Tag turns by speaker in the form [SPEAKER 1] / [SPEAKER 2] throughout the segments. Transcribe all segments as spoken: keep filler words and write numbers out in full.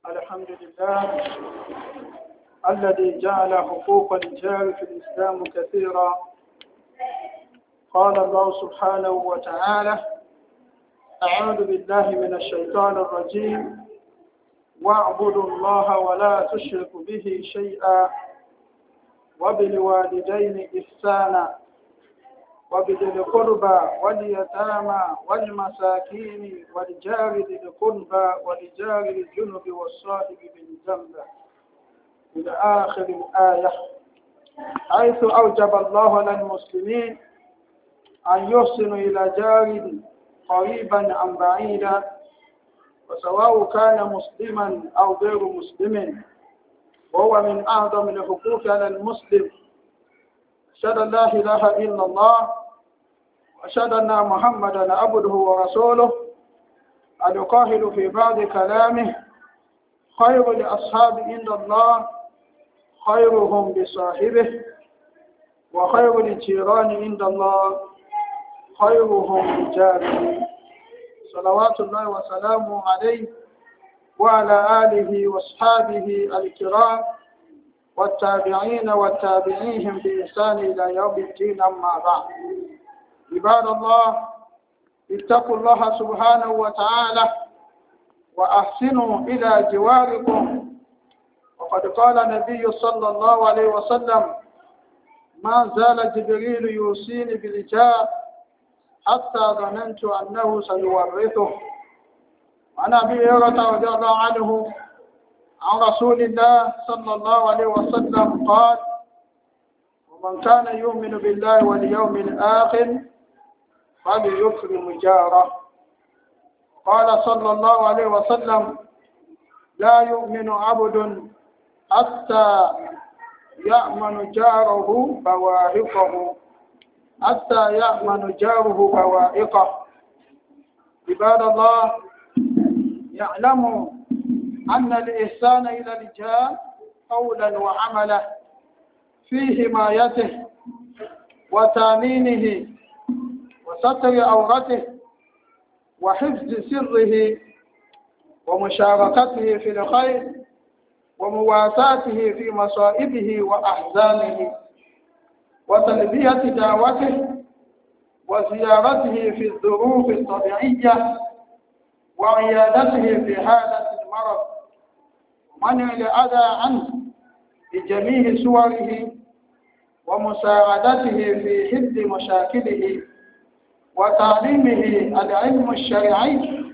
[SPEAKER 1] الحمد لله الذي جعل حقوق الرجال في الإسلام كثيرا. قال الله سبحانه وتعالى: أعوذ بالله من الشيطان الرجيم واعبدوا الله ولا تشركوا به شيئا وبالوالدين إحسانا وبذي القربى واليتامى والمساكين والجار ذي القربى والجار الجنب والصاحب بالجنب إلى آخر الآية، حيث أوجب الله للمسلمين أن يحسنوا إلى جار قريبا أم بعيدا، وسواء كان مسلما أو غير مسلم، وهو من أعظم الحقوق على المسلم. أشهد أن لا إله إلا الله وأشهد أن محمدا عبده ورسوله. القاهر في بعض كلامه: خير الأصحاب عند الله خيرهم بصاحبه، وخير الجيران عند الله خيرهم بجاره. صلوات الله وسلامه عليه وعلى آله وأصحابه الكرام والتابعين والتابعيهم بإحسان إلى يوم الدين. أما بعد، عباد الله، اتقوا الله سبحانه وتعالى وأحسنوا إلى جواركم. وقد قال النبي صلى الله عليه وسلم: ما زال جبريل يوصيني بالجار حتى ظننت أنه سيورثه. وعن أبي هريرة رضي الله عنه عن رسول الله صلى الله عليه وسلم قال: ومن كان يؤمن بالله واليوم الآخر فليكرم جاره. قال صلى الله عليه وسلم: لا يؤمن عبد حتى يأمن جاره بوائقه حتى يأمن جاره بوائقه. عباد الله، يعلموا أن الإحسان إلى الرجال قولا وعملا في حمايته وتامينه وستر عورته وحفظ سره ومشاركته في الخير ومواساته في مصائبه وأحزانه وتلبية دعوته وزيارته في الظروف الطبيعية وعيادته في حالة المرض ومنع الأذى عنه بجميع صوره ومساعدته في حل مشاكله وتعليمه العلم الشرعي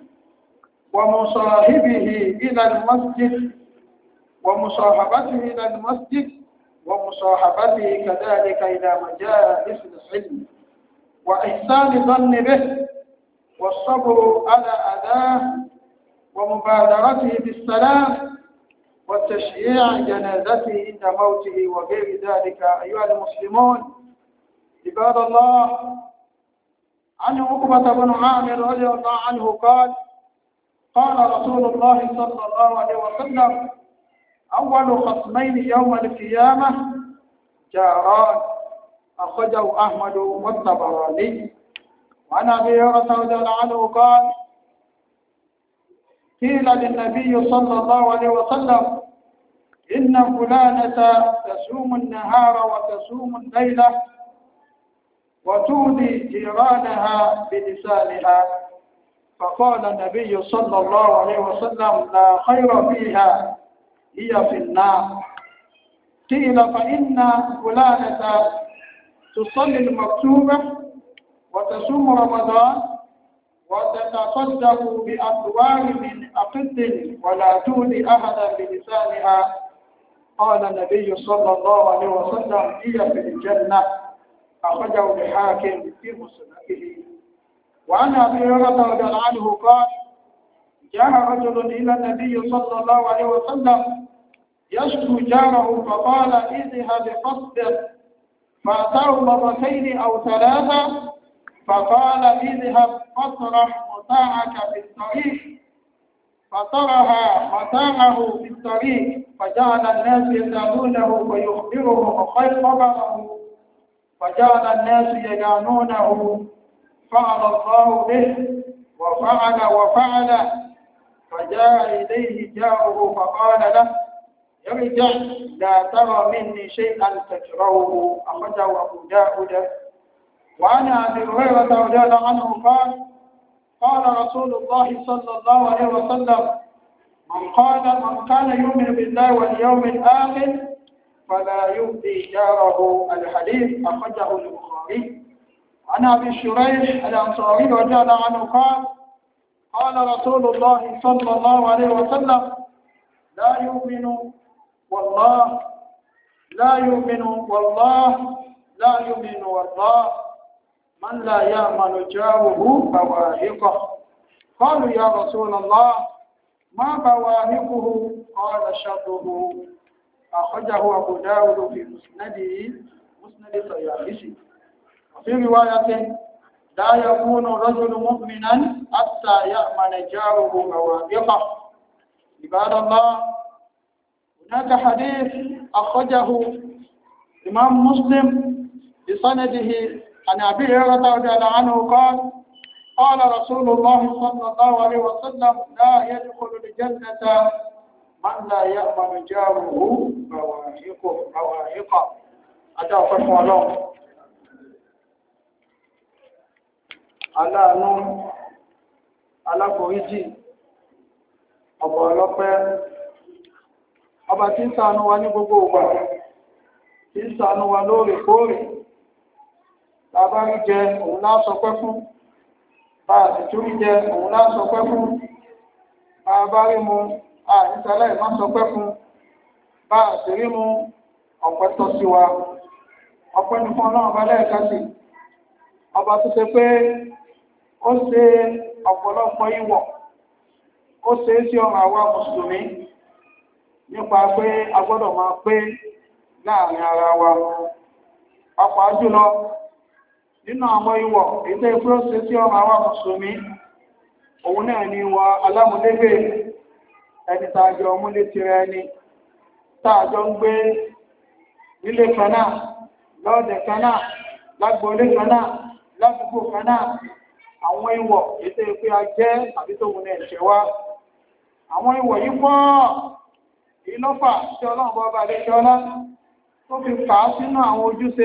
[SPEAKER 1] ومصاحبه إلى المسجد ومصاحبته إلى المسجد ومصاحبته كذلك إلى مجالس العلم وإحسان الظن به والصبر على أذاه ومبادرته بالسلام وتشييع جنازته عند موته وغير ذلك. أيها المسلمون، عباد الله، عن عقبة بن عامر رضي الله عنه قال: قال رسول الله صلى الله عليه وسلم: أول خصمين يوم القيامة جاران. أخرجه أحمد والطبراني. وعن أبي هريرة رضي الله عنه قال: قيل للنبي صلى الله عليه وسلم: إن فلانة تصوم النهار وتصوم الليلة وتؤذي جيرانها بلسانها. فقال النبي صلى الله عليه وسلم: لا خير فيها، هي في النار. قيل: فإن فلانة تصلي المكتوبة وتصوم رمضان وتتصدق بأطوار من أقد ولا تؤذي أحدا بلسانها. قال النبي صلى الله عليه وسلم: هي في الجنة. أخرجه الحاكم في مسنده. وعن أبي هريرة رضي الله عنه قال: جاء رجل إلى النبي صلى الله عليه وسلم يشكو جاره، فقال: اذهب فاصبر. فأتاه مرتين أو ثلاثة فقال: اذهب فاطرح متاعك في الطريق. فطرح متاعه في الطريق فجعل الناس يسألونه ويخبرهم خبره، فجعل الناس يجانونه. فعل الله به وفعل وفعل فجاء إليه جاءه فقال له ارجع لا ترى مني شيئا تكرهه أخرجه أبو داود. وعن أبي هريرة رضي الله عنه قال قال رسول الله صلى الله عليه وسلم من قال من كان يؤمن بالله واليوم الآخر فلا يؤذي جاره. الحديث أخرجه البخاري. عن أبي شريح الأنصاري رضي الله عنه قال قال رسول الله صلى الله عليه وسلم لا يؤمن والله لا يؤمن والله لا يؤمن والله من لا يأمن جاره بوائقه. قالوا يا رسول الله ما بوائقه؟ قال شره. أخرجه أبو داود في مسنده مسند الطيالسي. وفي رواية لا يكون الرجل مؤمنا حتى يأمن جاره بوائقه. عباد الله، هناك حديث أخرجه إمام مسلم بسنده عن أبي هريرة رضي الله عنه قال قال رسول الله صلى الله عليه وسلم لا يدخل الجنة من لا يأمن جاره بوائقه بوائقه. أتى الله aláàánú aláforíjì ọba ọlọ́pẹ́ ọba tí ń ṣàánú wa ní gbogbo ìgbà, tí ń ṣàánú wa lóòrèkóòrè. bàbá rí jẹ òun lásọpẹ́ fún, bá a sì tún rí jẹ òun lásọpẹ́ fún, bàbá rí mu àìsàlẹ̀ má sọpẹ́ fún, bá a sì rí mu ọpẹ́ tọ́ sí wa. ọpẹ́ ní fún ọlọ́run bá lẹ́ẹ̀ka sí ọba tó ṣe pé ó ṣe ọ̀pọ̀lọpọ̀ ìwọ̀ ó ṣe é sí ọ̀rọ̀ àwa mùsùlùmí nípa pé a gbọ́dọ̀ máa pé láàrin ara wa. pàápàá jùlọ nínú àwọn ìwọ̀ ètò ìpé ó ṣe sí ọ̀rọ̀ àwa mùsùlùmí, òun náà ni ìwọ̀ alámúlégbè, ẹni tààjọ múlé tirẹ ẹni tààjọ ń gbé nílé kan náà, lọ́ọ̀dẹ̀ kan náà, lágbóolé kan náà, ládùúgbò kan náà. àwọn ìwọ̀ ètò ìpé ajẹ́ àbí tó wùn ẹ̀ṣẹ̀ wá. àwọn ìwọ̀ yìí pọ̀ ìlọ́fà tí ọlọ́run bọ́ bá lè ṣe ọlá tó fi fà á sínú àwọn ojúṣe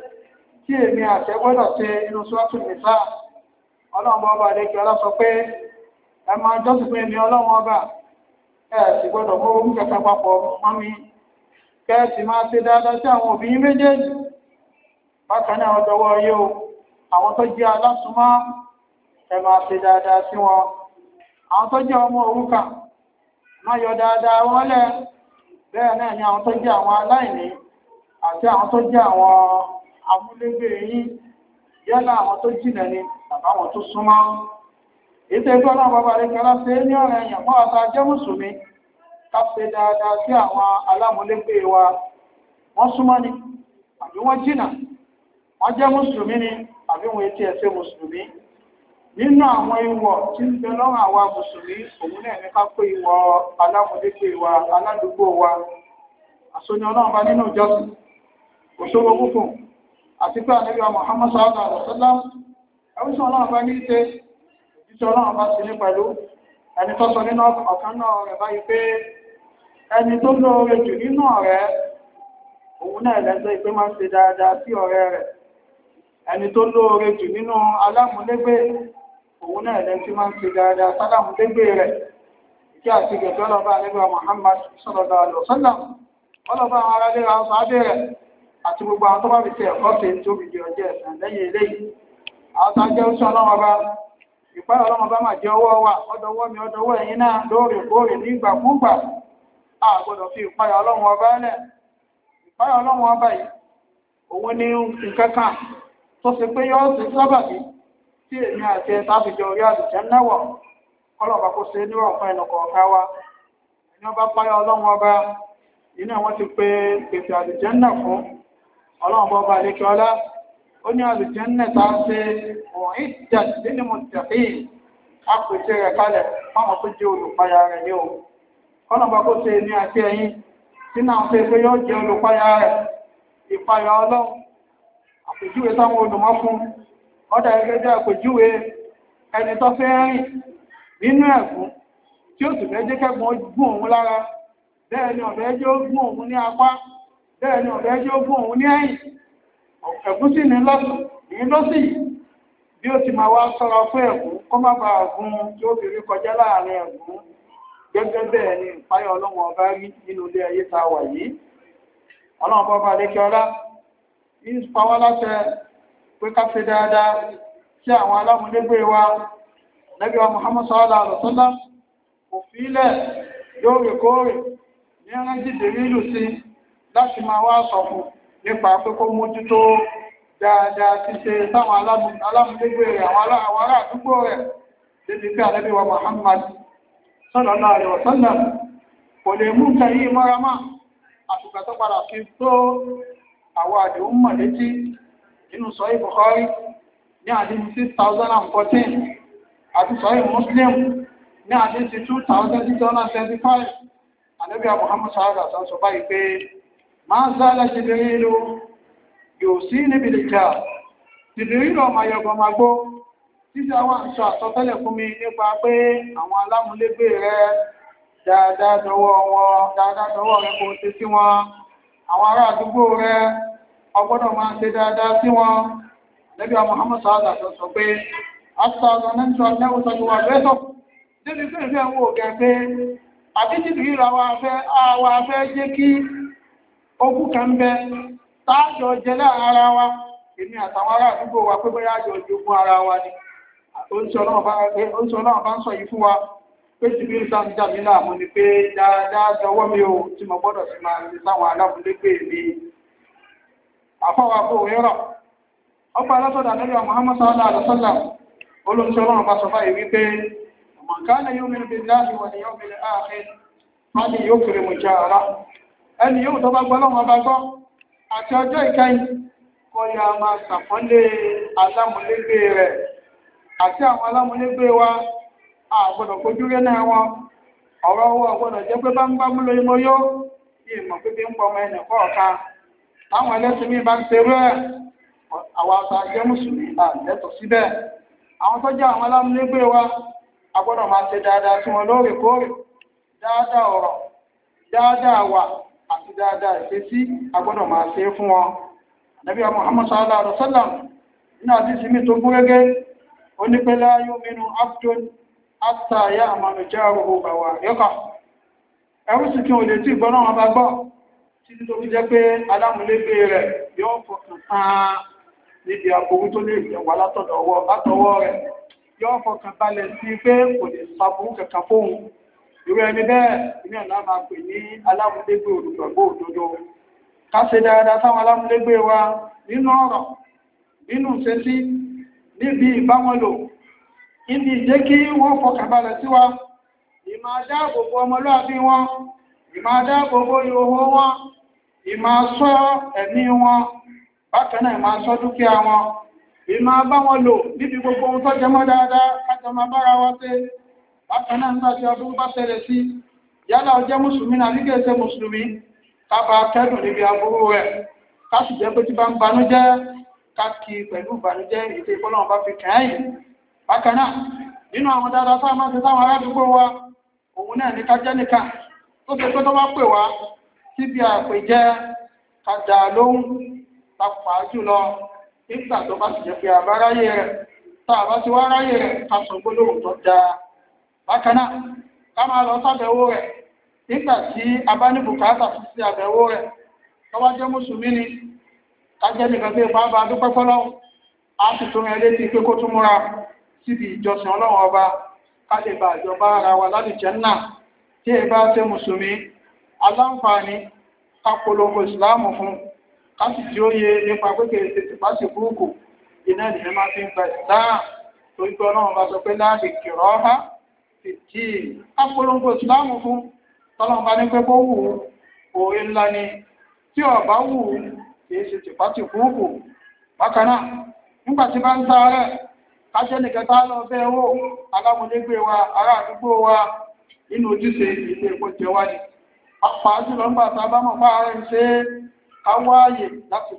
[SPEAKER 1] tí èmi àṣẹ gbọ́dọ̀ ṣe inú sọ́ọ̀tù nìsá. ọlọ́run bọ́ bá lè ṣe ọlá sọ pé ẹ máa jọ́sìn fún èmi ọlọ́run ọba, ẹ sì gbọ́dọ̀ mú orúkọ kẹta papọ̀ mọ́ mi, kẹ́ ẹ sì máa ṣe dáadáa sí àwọn òbí méjèèjì. bákan náà ọdọwọ́ yóò àwọn tó jẹ́ alásùnmọ́ ẹ máa ṣe dáadáa sí wọn. àwọn tó jẹ́ ọmọ òrukàn máa yọ dáadáa wọn lẹ̀. bẹ́ẹ̀ náà ni àwọn tó jẹ́ àwọn aláìní àti àwọn tó jẹ́ àwọn amúlégbè yín, yálà àwọn tó jìnà ni tàbí àwọn tó súnmọ́. ètò ẹgbẹ́ ọlọ́run bàbá rẹ̀ kẹ́lá ṣe ní ọ̀rẹ́ èèyàn mọ́ ọ̀tá jẹ́ mùsùlùmí ká ṣe dáadáa sí àwọn alámúlégbè wa. wọ́n súnmọ́ ni àbí wọ́n jìnà, wọ́n jẹ́ mùsùlùmí ni àbí wọ́n etí ẹ̀ṣẹ̀ mùsùlùmí. nínú àwọn ìwọ̀ tí ń bẹ lọ́rùn àwa mùsùlùmí, òun náà ní ká pé ìwọ̀ alámúlégbè wa, aládùúgbò wa. àsọyìn ọlọ́run bá nínú ìjọsìn òṣòwò púpọ̀ àti pé ànábì Muhammad sallallahu alaihi wasallam ẹwùsùn ọlọ́run bá ní ṣe òjíṣẹ́ ọlọ́run bá sì ní pẹ̀lú ẹni tó sọ nínú ọ̀kan náà rẹ̀ báyìí pé ẹni tó lóore jù nínú ọ̀rẹ́ òun náà lẹ́sẹ̀ pé máa ń ṣe dáadáa sí ọ̀rẹ́ rẹ̀. ẹni tó lóore jù nínú alámúlégbè òun náà lẹ́sẹ̀ máa ń ṣe dáadáa sálámúlégbè rẹ̀. ìkí àti gẹ̀gẹ́ ọlọ́ba ànábì Muhammad sallallahu alaihi wasallam ọlọ́ba àwọn ará léra ọsọ abẹ́ rẹ̀ àti gbogbo àwọn tó bá fi ṣe ẹ̀kọ́ ṣe tó fi di ọjọ́ ẹ̀sán lẹ́yìn eléyìí. àwọn tá a jẹ́ oṣù ọlọ́run ọba ìpáyọ̀ ọlọ́run ọba máa jẹ́ ọwọ́ wa, ọdọwọ́ mi ọdọwọ́ ẹ̀yin náà lóòrèkóòrè ní ìgbàkúgbà. a gbọ́dọ̀ fi ìpáyọ̀ ọlọ́run ọba lẹ̀. ìpáyọ̀ ọlọ́run ọba yìí òun ní nǹkan kan tó ṣe pé yóò ṣe sábàbí tí èmi àti ẹ̀ta fi jọ orí àdùjẹ́ náwọ̀. ọlọ́run kò ṣe níwọ̀n fún ẹnì kọ̀ọ̀kan wa. ẹni ọba páyọ̀ ọlọ́run ọba iná wọn ti pé pèsè àdùjẹ́ náà fún ọlọ́run bọ́ba àlékẹ́ ọlá. ó ní àdùjẹ́ náà tá a ṣe wọ̀n ìjà nínú mọ̀tẹ̀fì àpèsè rẹ̀ kalẹ̀ fáwọn tó jẹ́ olùpayà rẹ̀ ní o. ọlọ́run kò ṣe ní àti ẹ̀yìn sínú àwọn tó pé yóò jẹ́ olùpayà rẹ̀. ìpayà ọlọ́run àpèjúwe táwọn olùmọ̀ fún ọ̀dà gẹ́gẹ́ bí àpèjúwe ẹni tó fẹ́ rìn nínú ẹ̀gún tí ó sì fẹ́ jẹ́ kẹ́gbọ́n gún òun lára, bẹ́ẹ̀ ni ọ̀fẹ́ jẹ́ ó gún òun ní apá, bẹ́ẹ̀ ni ọ̀fẹ́ jẹ́ ó gún òun ní ẹ̀yìn. Ẹ̀gún sì ní lọ́sùn ní lọ́sì bí ó ti máa wá sọ́ra fún ẹ̀gún kó má bàa gún tí ó fi rí kọjá láàrin ẹ̀gún. Gẹ́gẹ́ bẹ́ẹ̀ ni ìpáyọ̀ ọlọ́run ọba rí nínú ilé ayé tá a wà yìí. Ọlọ́run bọ́ba lékè ọlá ń pa wá láṣẹ pé ká ṣe dáadáa sí àwọn alámúlégbé wa. Ànábì wa Muhammad sallallahu alaihi wasallam kò fílẹ̀ lóòrèkóòrè ní ẹran jíde nílù sí láti máa wá sọ fún nípa pé kó mójútó dáadáa ṣíṣe sáwọn alámúlégbé rẹ̀ àwọn ará àdúgbò rẹ̀ débi pé Ànábì wa Muhammad sallallahu alaihi wasallam kò lè mú nǹkan yìí mọ́ra mọ́ àtùgbà tó padà fi tó àwọn àdéhùn mọ̀ létí nínú Sahih Bukhari ní àdéhùn six thousand fourteen àti Sahih Muslim ní àdéhùn two thousand six hundred twenty-five. Ànábì Muhammad sallallahu alaihi wasallam sọ báyìí pé ma zala Jibrilu yusini bil jar. Jibrilu ọmọ ayọ̀gbọ̀n máa gbó títí àwọn àṣọ àsọtẹ́lẹ̀ fún mi nípa pé àwọn alámúlégbé rẹ dáadáa dọwọ́ wọn dáadáa dọwọ́ rẹ kò ṣe sí wọn, àwọn ará àdúgbò rẹ ọgbọ́dọ̀ máa ṣe dáadáa sí wọn. Ànábì Muhammad sallallahu alaihi wasallam sọ pé asàlọ nẹ́ńtọ́ nẹ́wọ́ sọ́jú wa bẹ́tọ̀ níbi tí ìfẹ́ ń wò gẹ̀ pé àbíjìbì ìrà wa fẹ́ àwa fẹ́ jẹ́ kí ogún kan bẹ táàjọ jẹ láàrin ara wa, èmi àtàwọn ará àdúgbò wa pé bóyá àjọ jogún ara wa ni. Oúnjẹ ọlọ́run bá ń sọ yìí fún wa pé jìbì ìrà ń jà mí láàmú ni pé dáadáa dọwọ́ mi ò tí mo gbọ́dọ̀ sí máa ní sáwọn alámúlégbé mi. Àfọwọ́ àbò òwúrọ̀ ọgbà alátọ́dà Ànábì Muhammad sallallahu alaihi wasallam olóòtú ọlọ́run bá sọ báyìí wípé man kana yu'minu billahi wal yawmil akhir fali yukrim jara. Ẹni yóò tó bá gbọ́ lọ́wọ́ ọba gbọ́ àti ọjọ́ ìkẹyìn kọ́ ya máa ṣàpọ́nlé alámúlégbé rẹ̀ àti àwọn alámúlégbé wa àgbọ̀dọ̀ kojú rẹ̀ náà wọn. Ọ̀rọ̀ owó ọgbọ́dọ̀ jẹ́ pé bá ń bá múlò imọ́ yó ní ìmọ̀ pípé ń pọ̀ ọmọ ẹnì kọ̀ọ̀kan. Táwọn ẹlẹ́sìn mi bá ń ṣe rẹ̀ àwọn àṣà jẹ́ mùsùlùmí àlẹ́tọ̀ síbẹ̀. Àwọn tó jẹ́ àwọn alámúlégbé wa agbọ́dọ̀ máa ṣe dáadáa sí wọn lóòrèkóòrè, dáadáa ọ̀rọ̀, dáadáa wà àti dáadáa ìṣesí agbọ́dọ̀ máa ṣe fún wọn. Ànábì Muhammad sallallahu alaihi wasallam nínú àdísì mi tó gúnrégé ó ní pé la yu'minu abdun hatta ya'manu jaruhu bawa'iqah. Ẹrú sì kí o lè tí ìgbọ́nà wọn bá gbọ́ títí tó fi jẹ́ pé alámúlégbé rẹ̀ yóò fọkàn tán níbi àkókò tó lè jẹ̀wà látọwọ́ rẹ̀, yóò fọkàn balẹ̀ sí pé kò lè sàbúrú kankan fóun. Irú ẹni bẹ́ẹ̀ ní ọ̀nà máa pè ní alámúlégbé olùgbàgbọ́ òdodo. Ká ṣe dáadáa sáwọn alámúlégbé wa nínú ọ̀rọ̀, nínú ìṣesí, níbi ìbáwọn lò, níbi ìjẹ́ kí wọ́n fọkàn balẹ̀ sí wa, ìmọ̀ adáàbòbò ọmọlúwàbí wọn, ìmọ̀ adáàbòbò ìhòòhò wọn, ìmọ̀ ṣọ́ ẹ̀mí wọn, bákan náà ìmọ̀ ṣọ́ dúkìá wọn, ìmọ̀ bá wọn lò níbi gbogbo ohun tó jẹ mọ́ dáadáa kájọ máa bára wa ṣe. Bákan náà nígbà tí ọdún bá ṣẹlẹ̀ sí yálà ó jẹ́ mùsùlùmí náà nígbà tí mùsùlùmí ká bá kẹ́dùn níbi aburú rẹ̀, ká sì jẹ́ pé tí bá ń banújẹ́ ká kí pẹ̀lú ìbànújẹ́ ètò ìfọlọ́wọ́n bá fi kẹ́yìn. Bákan náà nínú àwọn dáadáa tá a máa ń ṣe sáwọn aládùúgbò wa òun náà ní ká jẹ́ nìkan tó ṣe pé tó bá pè wá síbi àpèjẹ ká dà lóhùn pàápàá jùlọ nígbà tó bá sì jẹ́ pé àbáráyé rẹ̀ tá a bá ti wá ráyè rẹ̀ ká sọ gbólóhùn tó dáa. Bákan náà ká máa lọ sábẹ̀wò rẹ̀ nígbà tí a bá ní bùkátà sí àbẹ̀wò rẹ̀ tó wá jẹ́ mùsùlùmí ni ká jẹ́ nìkan tí ipa bá dúpẹ́ fọ́lọ́hun á sì tún rẹ̀ létí pé kó tún múra síbi ìjọsìn ọlọ́run ọba ká lè bá ìjọba ara wa lálùjẹ́ náà tí ẹ bá ṣe mùsùlùmí aláǹfààní ká polongo ìsìláàmù fún ká sì tí ó yẹ nípa pé kèrè tètè bá sì kúrúkù iná ìdílé máa fi ń gba ìsìláàmù torí pé ọlọ́run bá sọ pé láàbì kìrọ́ ọ́há fìtì apolongo ìsìláàmù fún tọ́lọ́run bá ní pé kó wù ú òwe ńlá ni tí ọ̀bá wù ú kì í ṣe tìpá ti kúrúkù. Bákan náà nígbà tí bá ń ta rẹ̀ kájẹ́ nìkan tá lọ bẹ́ owó alámúlégbé wa ará àdúgbò wa nínú ojúṣe ilé epo jẹ wá ní pàápàá jùlọ nígbà tá a bá mọ̀ fáà rẹ̀ ń ṣe káwáàyè láti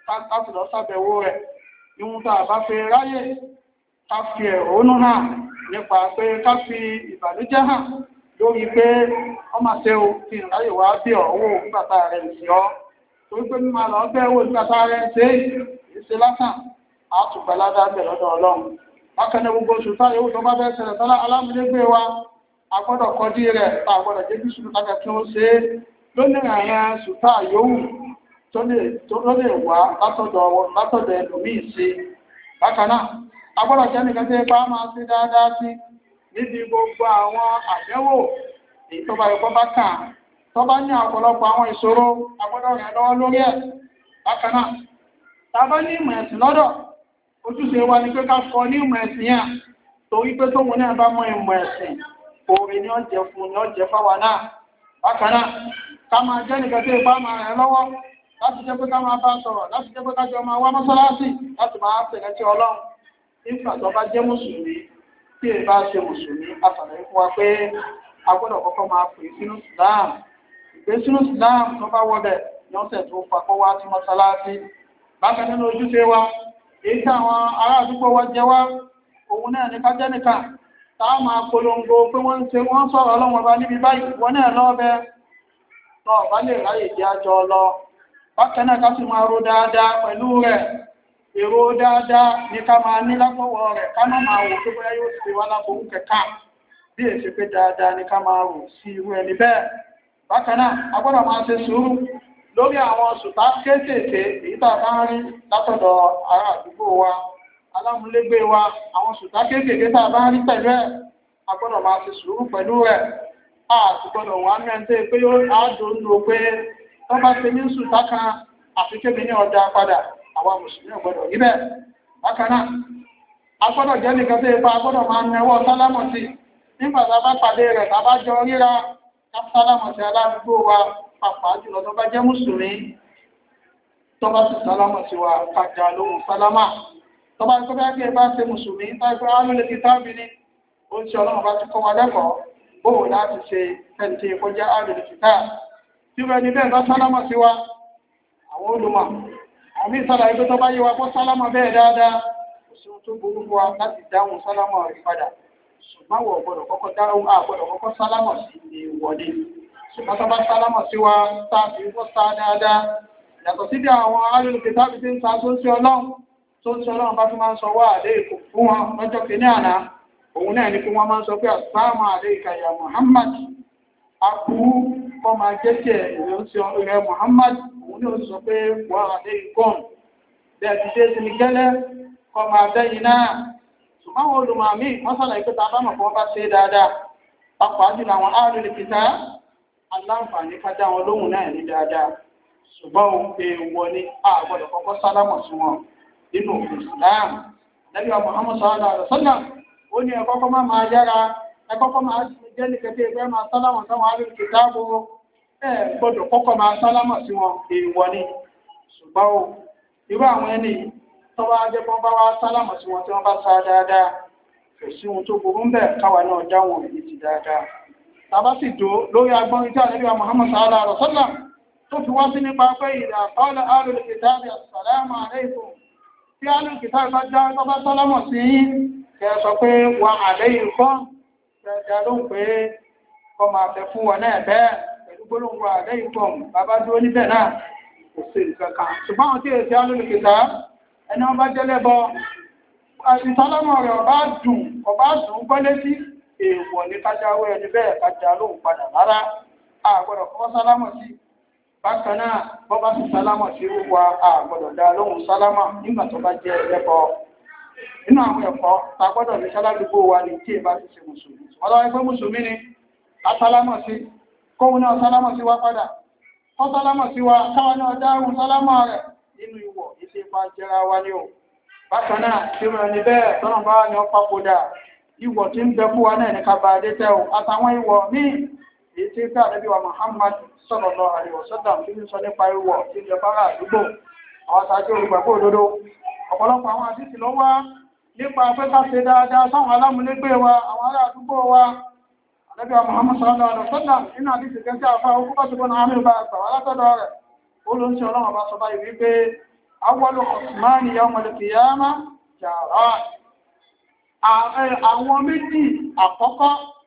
[SPEAKER 1] lọ sábẹ̀wò rẹ̀ níwọ̀n tá a bá fẹ́ ráyè ká fi ẹ̀hónú hàn nípa pé ká fi ìbànújẹ́ hàn lórí pé ọmọ ṣe o kí n ráyè wá bí ọ̀wọ́ nígbàtà rẹ̀ ń sí ọ́ torí pé mímọ lọ bẹ́ẹ̀ wò nígbàtà rẹ̀ ń ṣe ìṣe lásán àtùgbàládá bẹ̀ lọ́dọ̀ ọlọ́run bákan gbogbo oṣù táyé owó tó bá fẹ́ ṣẹlẹ̀ sọ́lá alámúlégbé wa agbọ́dọ̀ kọjú rẹ̀ tá a gbọ́dọ̀ jẹ́ bí sùn kájọ kí wọ́n ṣe é lónìí àyàn sùtá yòówù tó lè wá látọ̀dọ̀ ẹlòmíì sí bákan náà agbọ́dọ̀ jẹ́ nìkan tí ipá máa ṣe dáadáa sí níbi gbogbo àwọn àdẹ́wò èyí tó bá yọpọ̀ bá kàn tó bá ní ọ̀pọ̀lọpọ̀ àwọn ìṣòro agbọ́dọ̀ rìn lọ́wọ́ lórí ẹ̀ bákan náà tá a bá ní ìmọ̀ ẹ̀sìn lọ́dọ̀ ojúṣe wa ni pé ká fọ ní ìmọ̀ ẹ̀sìn yẹn torí pé tóun náà bá mọ ìmọ̀ ẹ̀sìn orin ni ó jẹ fún ni ó jẹ fáwa náà bákan náà ká máa jẹ́ nìkan tí ipá máa rẹ̀ lọ́wọ́ láti jẹ́ pé ká máa bá sọ̀rọ̀ láti jẹ́ pé ká jọ máa wá mọ́sálásì láti máa tẹ̀lé tí ọlọ́run nígbà tó bá jẹ́ mùsùlùmí tí èyí bá ṣe mùsùlùmí àtàlẹ́ fún wa pé a gbọ́dọ̀ kọ́kọ́ máa pè sínú Islam ìpè sínú Islam tó bá wọ́dẹ̀ ní ọ̀sẹ̀ tó fakọ́ wá sí mọ́sálásí bákan nínú ojúṣe wa èyí tí àwọn ará àdúgbò wa jẹ wá òun náà ní ká jẹ́ nìkan tá a máa polongo pé wọ́n ń ṣe wọ́n sọ̀rọ̀ ọlọ́run ọba níbi báyìí wọ́n náà lọ́ọ́bẹ náà bá lè ráyè jẹ́ àjọ lọ bákan náà ká sì máa ro dáadáa pẹ̀lú rẹ̀ èrò dáadáa ní ká máa ní lápọ̀wọ́ rẹ̀ ká má máa wò pé bóyá yóò ṣe wá lápò ń kẹ̀kà bí èsì pé dáadáa ní ká máa rò sí irú ẹni bẹ́ẹ̀ bákan náà a gbọ́dọ̀ máa ṣe sùúrù lórí àwọn sùtá kéékèèké èyí tá a bá ń rí látọ̀dọ̀ ará àdúgbò wa alámúlégbé wa àwọn sùtá kéékèèké tá a bá ń rí pẹ̀lú ẹ̀ a gbọ́dọ̀ máa ṣe sùúrù pẹ̀lú rẹ̀ a sì gbọ́dọ̀ wà mẹ́ńtẹ́ pé yóò á dùn lò pé tó bá ṣe ní sùtá kan àfi kébì ní ọ̀dà padà àwọn mùsùlùmí gbọ́dọ̀ rí bẹ́ẹ̀ bákan náà a gbọ́dọ̀ jẹ́ nìkan tó ipa a gbọ́dọ̀ máa nẹwọ́ sálámọ̀ sí nígbà tá a bá pàdé rẹ̀ tá a bá jọ ríra ká sálámọ̀ sí aládùúgbò wa pàápàá jùlọ tó bá jẹ́ mùsùlùmí tó bá sì sálámọ̀ sí wa kájà lóhùn sálámà tó bá tó bá kí ẹ bá ṣe mùsùlùmí táìpé alólè ti tábì ní ó ń ṣe ọlọ́run bá ti kọ́ wa lẹ́kọ̀ọ́ bóun láti ṣe ẹni tí kó jẹ́ alólè ti táà tí ó ẹni bẹ́ẹ̀ bá sálámọ̀ sí wa àwọn olùmọ̀ àwọn mí sára ibi tó bá yé wa kó sálámọ̀ bẹ́ẹ̀ dáadáa kò sí ohun tó burú fún wa láti dáhùn sálámọ̀ rí padà ṣùgbọ́n wọ̀ gbọ́dọ̀ kọ́kọ́ dáhùn àgbọ̀dọ̀ kọ́kọ́ sálámọ̀ sí ní ìwọlé ṣùgbọ́n tó bá sálámọ̀ sí wa táàbí wọ́n sá dáadáa yàtọ̀ síbi àwọn alólùkè tábí tí ń ta tó ń ṣe ọlọ́run tó ń ṣe ọlọ́run bá tún máa ń sọ wá àlẹ́ èkó fún wọn lọ́jọ́ kìíní àná òun náà ni kí wọ́n máa ń sọ pé àsáàmù àlẹ́ ìkàyà Muhammad akú kọ́ máa jẹ́ tiẹ̀ ìrẹ́ Muhammad òun ní oṣù sọ pé wà àlẹ́ ìkọ́n bẹ́ẹ̀ ti dé sinmi gẹ́lẹ́ kọ́ máa bẹ́yìn náà ṣùgbọ́n àwọn olùmọ̀mí wọ́n sọ̀rọ̀ ìpé ta bá mọ̀ fún wọn bá ṣe dáadáa pàápàá jùlọ àwọn alólùkìtà aláǹfààní ká dá wọn lóhùn náà ní dáadáa ṣùgbọ́n èèwọ̀ ni a gbọ́dọ̀ kọ́kọ́ sálámọ̀ sí wọn nínú òfin Islam Nabi Muhammad sallallahu alaihi wasallam ó ní ẹ̀kọ́kọ́ máa máa yára ẹ̀kọ́kọ́ máa jẹ́ ní kẹtẹ́ ẹgbẹ́ máa sálámọ̀ sáwọn alólùkìtà gbogbo ẹ̀ gbọ́dọ̀ kọ́kọ́ máa sálámọ̀ sí wọn èèwọ̀ ni ṣùgbọ́n o irú àwọn ẹni tọ́wọ́ ajẹ́bọ́n bá wá sálámọ̀ sí wọn tí wọ́n bá sá dáadáa kò sí ohun tó burú ń bẹ̀ káwa náà dáwọn èyí ti dáadáa tàbá sì dó lórí agbọ́n tí Ànábì Muhammad sallallahu alaihi wasallam tó fi wá sí nípa pé ìdá qala ahlul kitabi assalamu alaikum tí ahlul kitabi bá já tó bá sálámọ̀ sí kẹ sọ pé wa alaykum kẹjà ló ń pé kọ máa fẹ́ fún wọn náà bẹ́ẹ̀ pẹ̀lú gbólóhùn wa alaykum bàbá dúró níbẹ̀ náà kò sí nǹkan kan ṣùgbọ́n àwọn tí èsì ahlul kitabi ẹni wọ́n bá jẹ́lẹ́bọ ìsálámọ̀ rẹ̀ ọba dùn ọba dùn gbọ́ létí èèwọ̀ ní kájáwé ẹni bẹ́ẹ̀ kájá lóhùn padà rárá àgbọ̀dọ̀ kọ́ sálámọ̀ sí bákan náà bọ́ bá sì sálámọ̀ sí wa àgbọ̀dọ̀ dá lóhùn sálámọ̀ nígbà tó bá jẹ́ ẹlẹ́bọ nínú àwọn ẹ̀kọ́ ta gbọ́dọ̀ ní sáládùúgbò wa ní tí èbá ti ṣe mùsùlùmí wọ́n lọ́wọ́ ẹgbẹ́ mùsùlùmí ni ká sálámọ̀ sí kóhun náà sálámọ̀ sí wa padà kọ́ sálámọ̀ sí wa káwa náà dáhùn sálámọ̀ rẹ̀ nínú ìwọ̀ ìṣe ipa jẹra wa ní o bákan náà tí wọ́n ní bẹ́ẹ̀ tọ́nà bá ní ọ papòdà ìwọ̀ tí ń bẹ fún wa náà ní ká bá adé tẹ́ o àtàwọn ìwọ̀ míì èyí tí ká Ànábì wa Muhammad sallallahu alaihi wasallam tí ń sọ nípa ìwọ̀ tí ń bẹ fara àdúgbò àwọn àtàjọ olùgbàgbọ́ òdodo ọ̀pọ̀lọpọ̀ àwọn àdìsí ló wá nípa pé ká ṣe dáadáa sáwọn alámúlégbé wa àwọn ará àdúgbò wa Ànábì wa Muhammad sallallahu alaihi wasallam nínú àdìsí kẹsí àfa okú bá ti bọ́ àmì ìbá àgbà wà látọ̀dọ̀ rẹ̀ olóńsí ọlọ́run bá sọ báyìí wípé awwalu khusmani yawmal qiyamah jàrá àwọn méjì àkọ́kọ́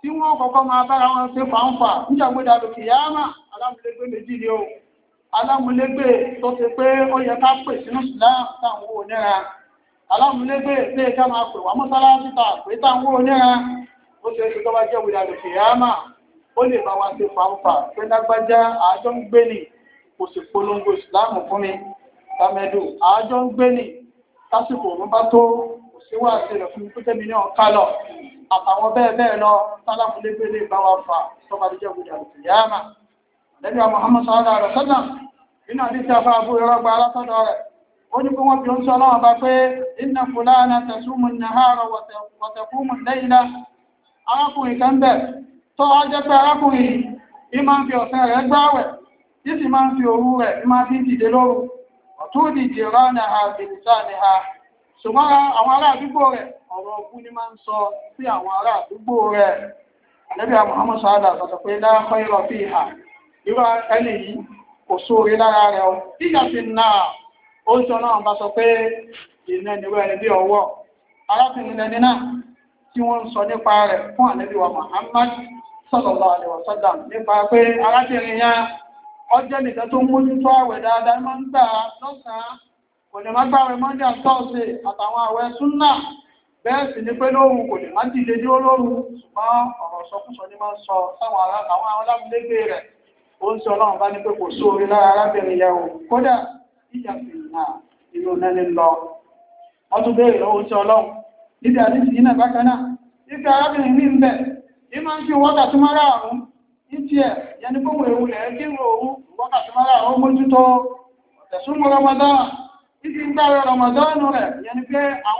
[SPEAKER 1] tí wọ́n kọ́kọ́ máa bára wọn ṣe fàǹfà níjàgbéda lòkè yáàmà alámúlégbé méjì ni o alámúlégbé tó ṣe pé ó yẹ ká pè sínú Islam táwọn owó níra alámúlégbé lè ká máa pè wá mọ́sálásí ta pé táwọn owó níra ó ṣe é ṣe tó bá jẹ́ gbéda lòkè yáàmà ó lè bá wa ṣe fàǹfà pé lágbájá àjọ ń gbé ni kò sì polongo Islam fún mi tàmẹ́dù àjọ ń gbé ni lásìkò òun bá tó kò sí wá sí rẹ̀ fún mi pété mi náà ká lọ àtàwọn bẹ́ẹ̀ bẹ́ẹ̀ lọ sálámúlégbé lè bá wa fà tó bá jẹ́ gbéda lòkè yáàmà lẹ́bí wa Muhammad sallallahu alaihi wasallam nínú àdíṣe afá abú ìrọ́gba alátọ́dọ̀ rẹ̀ ó ní kí wọ́n fi oúnjẹ ọlọ́run bá pé inna fulana tasumu an-nahara wa taqumu al-layla arákùnrin kan bẹ̀ tó wá jẹ́ pé arákùnrin yìí máa ń fi ọ̀sán rẹ̀ gbáwẹ̀ yìí sì máa ń fi òru rẹ̀ yìí máa fi dìde lóru ọ̀tún dìde ránà ha bìrìsà ni ha ṣùgbọ́n àwọn ará àdúgbò rẹ̀ ọ̀rọ̀ ọkú ni máa ń sọ sí àwọn ará àdúgbò rẹ̀ lẹ́bí wa Muhammad sallallahu alaihi wasallam pé la khayra fiha irú ẹni yìí kò sóore lára rẹ̀ ọ́ ìyá fi náà ó ń sọ náà bá sọ pé ìrìn ẹniwẹ́ ẹni bí ọwọ́ arábìnrin lẹni náà tí wọ́n ń sọ nípa rẹ̀ fún ànábì wa Muhammad sallallahu alaihi wasallam nípa pé arábìnrin yẹn ọjọ́ nìkan tó mójútó àwẹ̀ dáadáa máa ń gbà lọ́sàn-án kò lè má gbàwẹ̀ Monday and Thursday àtàwọn àwẹ̀ súnnà bẹ́ẹ̀ sì ni pé lóhun kò lè má dìde dúró lóru ṣùgbọ́n ọ̀rọ̀ sọkúsọ ní máa ń sọ sáwọn àwọn alámúlégbé rẹ̀ ó ń sọ ọlọ́run bá ní pé kò sóore lára arábìnrin yẹn o kódà ìjà fìlà inú nẹ́ni lọ wọ́n tún béèrè lọ́wọ́ sí ọlọ́run níbi àdíjì yìí náà bákan náà níbi arábìnrin ní ń bẹ̀ ní máa ń fi wákàtí mara àrùn ní tiẹ̀ yẹn ni gbóhùn ewu lẹ̀ kí ń òun wákàtí mara àrùn mójútó ọ̀tẹ̀súnmọ́ Ramadan títí ń gbára Ramadan rẹ̀ yẹn ni pé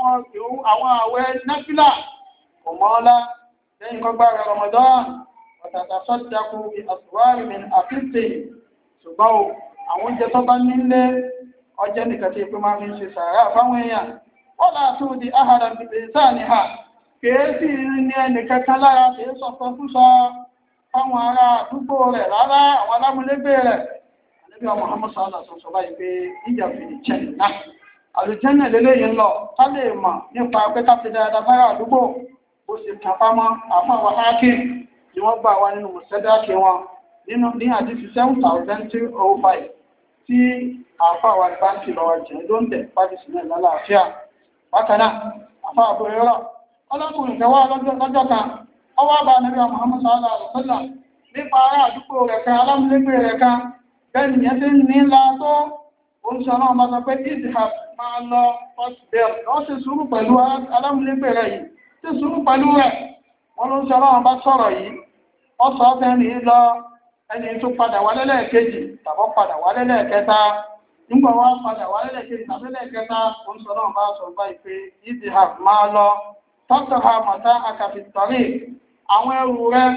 [SPEAKER 1] àwọn àwẹ̀ náfìlà kò mọ́ ọlá lẹ́yìn kọ́ gbára Ramadan ọ̀tàtàsọ́dàkù àtùwárí mi àfíìsì ṣùgbọ́n o àwọn oúnjẹ tó bá nílé ọjẹ́ nìkan tí ìpín máa fi ń ṣe sàárà fáwọn èèyàn wọ́n láàtún di áhàrà ìsáà ní ha kèésì ní ẹnì kẹta lára kèé sọ̀tọ̀ fún sọ fáwọn ará àdúgbò rẹ̀ rárá àwọn alámúlégbé rẹ̀ níbi ọmọ Muhammad sallallahu alaihi wasallam báyìí pé ìjà fi ní jẹ́ nìyà àlùjẹ́nà lélẹ́yìn lọ ká lè mọ̀ nípa pé ká ti dáadáa fárá àdúgbò ó sì kàfámọ́ àfáwà hákìm ni wọ́n gbà wá nínú mùsẹ́dáàkì wọn nínú ní àdísì seven thousand two oh five tí àfáwà báńkì lọ́wọ́ jẹ́ ló ń tẹ̀ pàdísì náà lálàáfíà bákan náà àfáà bó rírọ̀ ọlọ́kùnrin kẹwàá lọ́jọ́ kan ọwọ́ bá nàbí Muhammad sallallahu alaihi wasallam nípa ará àdúgbò rẹ̀ kan alámúlégbé rẹ̀ kan bẹ́ẹ̀ nìyẹn tí ń ní ńlá tó oúnjẹ náà bá sọ pé ìdìhàb máa lọ ọ̀sẹ̀ lọ́ sì sùúrù pẹ̀lú alámúlégbé rẹ̀ yìí sì sùúrù pẹ̀lú rẹ̀ wọ́n ló ń sọ náà bá sọ̀rọ̀ yìí ọ sọ fẹ́ni lọ ẹni tó padà wá lẹ́lẹ́kejì tàbọ́ padà wá lẹ́lẹ́kẹta nígbà wá padà wá lẹ́lẹ́kejì tàbí lẹ́lẹ́kẹta ó ń sọ náà bá sọ báyìí pé ìdìhàb máa lọ tọ́tọ̀ ha mọ̀tá akàfìtọ́rí àwọn ẹrù rẹ̀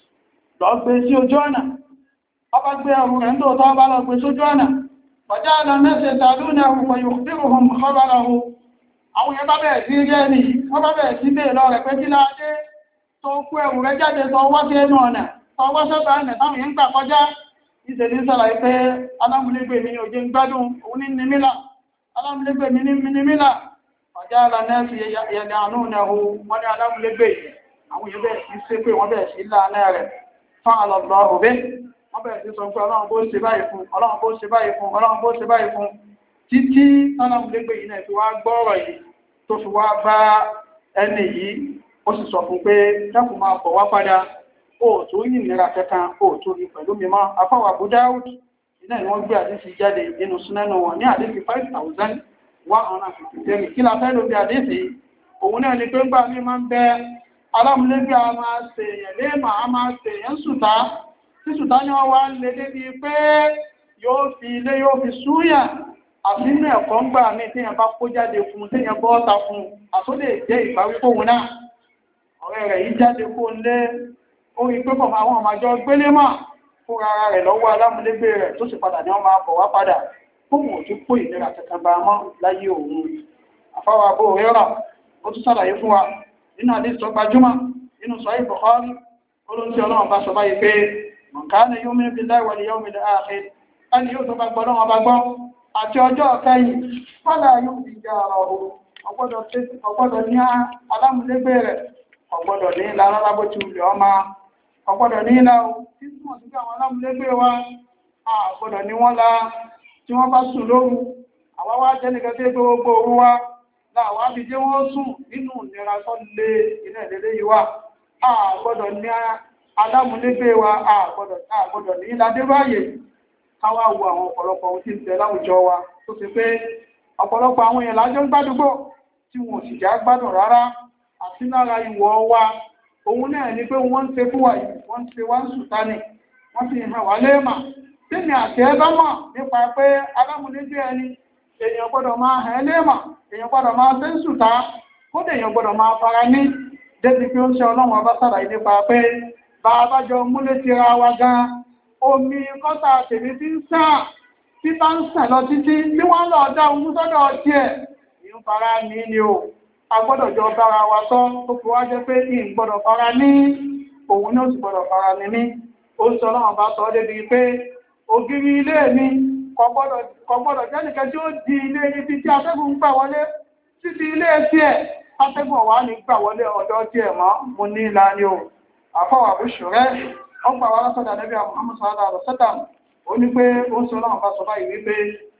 [SPEAKER 1] lọ gbé sí ojú ọ̀nà ọba gbé ẹrù rẹ̀ ń tó tọ́ bá lọ gbé sójú ọ̀nà pọ̀já lọ mẹ́sẹ̀ tàlúnà ẹ̀hùn yòkúrùhùn kọ́bàràhù àwọn yẹn bá bẹ̀rẹ̀ sí rẹ̀ ní wọ́n bá bẹ̀rẹ̀ sí bèèrè lọ rẹ̀ pé kí láadé tó kú ẹrù rẹ̀ jáde tó wá sí ẹnu ọ̀nà tó wá sọ́tọ̀ ẹ̀nà táwọn yẹn ń gbà kọjá ìṣèlú sọ̀rọ̀ pé alámúlégbè mi ní òjé ń gbádùn òun ní nímílà alámúlégbè mi ní nímílà ọjá ara nẹ́ẹ̀sì yẹ̀dẹ̀ àánú nẹ̀hù wọ́n ní alámúlégbè àwọn yẹn bẹ̀rẹ̀ sí ṣépè wọ́n bẹ̀rẹ̀ sí láàánẹ́ rẹ̀ fún àlọ́gbọ̀ òbí wọ́n bẹ̀rẹ̀ sí sọ pé ọlọ́run bó ṣe báyìí fún ọlọ́run bó ṣe báyìí fún ọlọ́run bó ṣe báyìí fún títí alámúlégbè yìí náà fi wá gbọ́rọ̀ yìí tó fi wá bá ẹni yìí ó sì sọ fún pé dákùn máa bọ̀ wá padà ó tó yìí nira kankan ó tó rí pẹ̀lú mímọ́ afáwà Abu Dawud iná ni wọ́n gbé àdísì jáde nínú súnánù wọn ní àdísì five thousand one hundred fifty three kí la fẹ́ ló bí àdísì òun náà ni pé ń gbà mí máa ń bẹ alámúlégbé a máa ṣèyàn léèmà a máa ṣèyàn sùtá tí sùtá ni wọ́n wá ń lé débi pé yóò fi ilé yóò fi súyà àfi inú ẹ̀kọ́ ń gbà mí téèyàn bá kó jáde fún téèyàn bọ́ ọ́ta fún àtúndè jẹ́ ìbáwí fóun náà ọ̀rẹ́ rẹ̀ yìí jáde kó lé orí pé kọ̀ọ̀mọ̀ àwọn ọmọ àjọ gbélé mọ̀ fún ara rẹ̀ lọ́wọ́ alámúlégbé rẹ̀ tó sì padà ní wọ́n máa bọ̀ wá padà fóun ò tún kó ìlera kankan bá mọ́ láyé òun àfáwà Abu Hurairah ó tún sàlàyé fún wa nínú àdéhùn tó gbajúmọ̀ nínú Sahih Bukhari olóńtí ọlọ́run bá sọ báyìí pé man kana yu'minu billahi wal yawmil akhir ẹni yóò tó bá gbọ́ lọ́wọ́ bá gbọ́ àti ọjọ́ kẹyìn fọ́lá yóò fi jà ọ̀rọ̀ ọgbọ́dọ̀ ní alámúlégbé rẹ̀ ọgbọ́dọ̀ ní ìlà rárá bó ti wùlẹ̀ ọmọ ọgbọ́dọ̀ ní ìlà o tí túmọ̀ sí pé àwọn alámúlégbé wa àgbọ́dọ̀ ní wọ́n la tí wọ́n bá sùn lóru àwa wá jẹ́ nìkan tí gbogbo òru wa láwa fi jẹ́ wọ́n sùn nínú ìnira tó lé iná ìdílé yìí wa àgbọ́dọ̀ ní alámúlégbé wa àgbọ́dọ̀ ní ìlà dé báyìí káwá wo àwọn ọ̀pọ̀lọpọ̀ ohun tí ń tẹ láwùjọ wa tó ti pé ọ̀pọ̀lọpọ̀ àwọn èèyàn lájọ́ ń gbádùgbò tí wọn ò sì já gbádùn rárá àti lára ìwọ̀ wa òun náà ni pé wọ́n ń ṣe fún wa yìí wọ́n ń ṣe wá ń sùtá ni wọ́n sì hàn wá léèmà tí ni àti ẹ bá mọ̀ nípa pé alámúlégbé ẹni èèyàn gbọ́dọ̀ máa hàn léèmà èèyàn gbọ́dọ̀ máa ṣe ń sùtá kódà èèyàn gbọ́dọ̀ máa fara ní débi pé ó ń ṣe ọlọ́run ọba sàlàyé nípa pé bá a bá jọ múlé tira wa gan omi kọ́tà tèmi ti ń sàn tí bá ń sàn lọ títí tí wọ́n lọ dá ohun sọ́dọ̀ ọtí ẹ̀ ìyún fara ní ni o a gbọ́dọ̀ jọ bára wa sọ tó fi wá jẹ́ pé ìyìn gbọ́dọ̀ fara ní òun ní ó sì gbọ́dọ̀ fara ní mí ó sọ náà bá sọ débi pé ògiri ilé mi kò gbọ́dọ̀ jẹ́ nìkan tí ó di ilé ibi tí atẹ́gùn gbà wọlé títí ilé tiẹ̀ atẹ́gùn ọ̀wá ní gbà wọlé ọ̀dọ̀ tiẹ̀ mọ́ mo ní ìlà ni o àfọwà bùsù rẹ̀ ọgbà wa lọ́sọ̀dà níbi Muhammad sallallahu alaihi wasallam ó ní pé ó ń sọ náà bá sọ báyìí wípé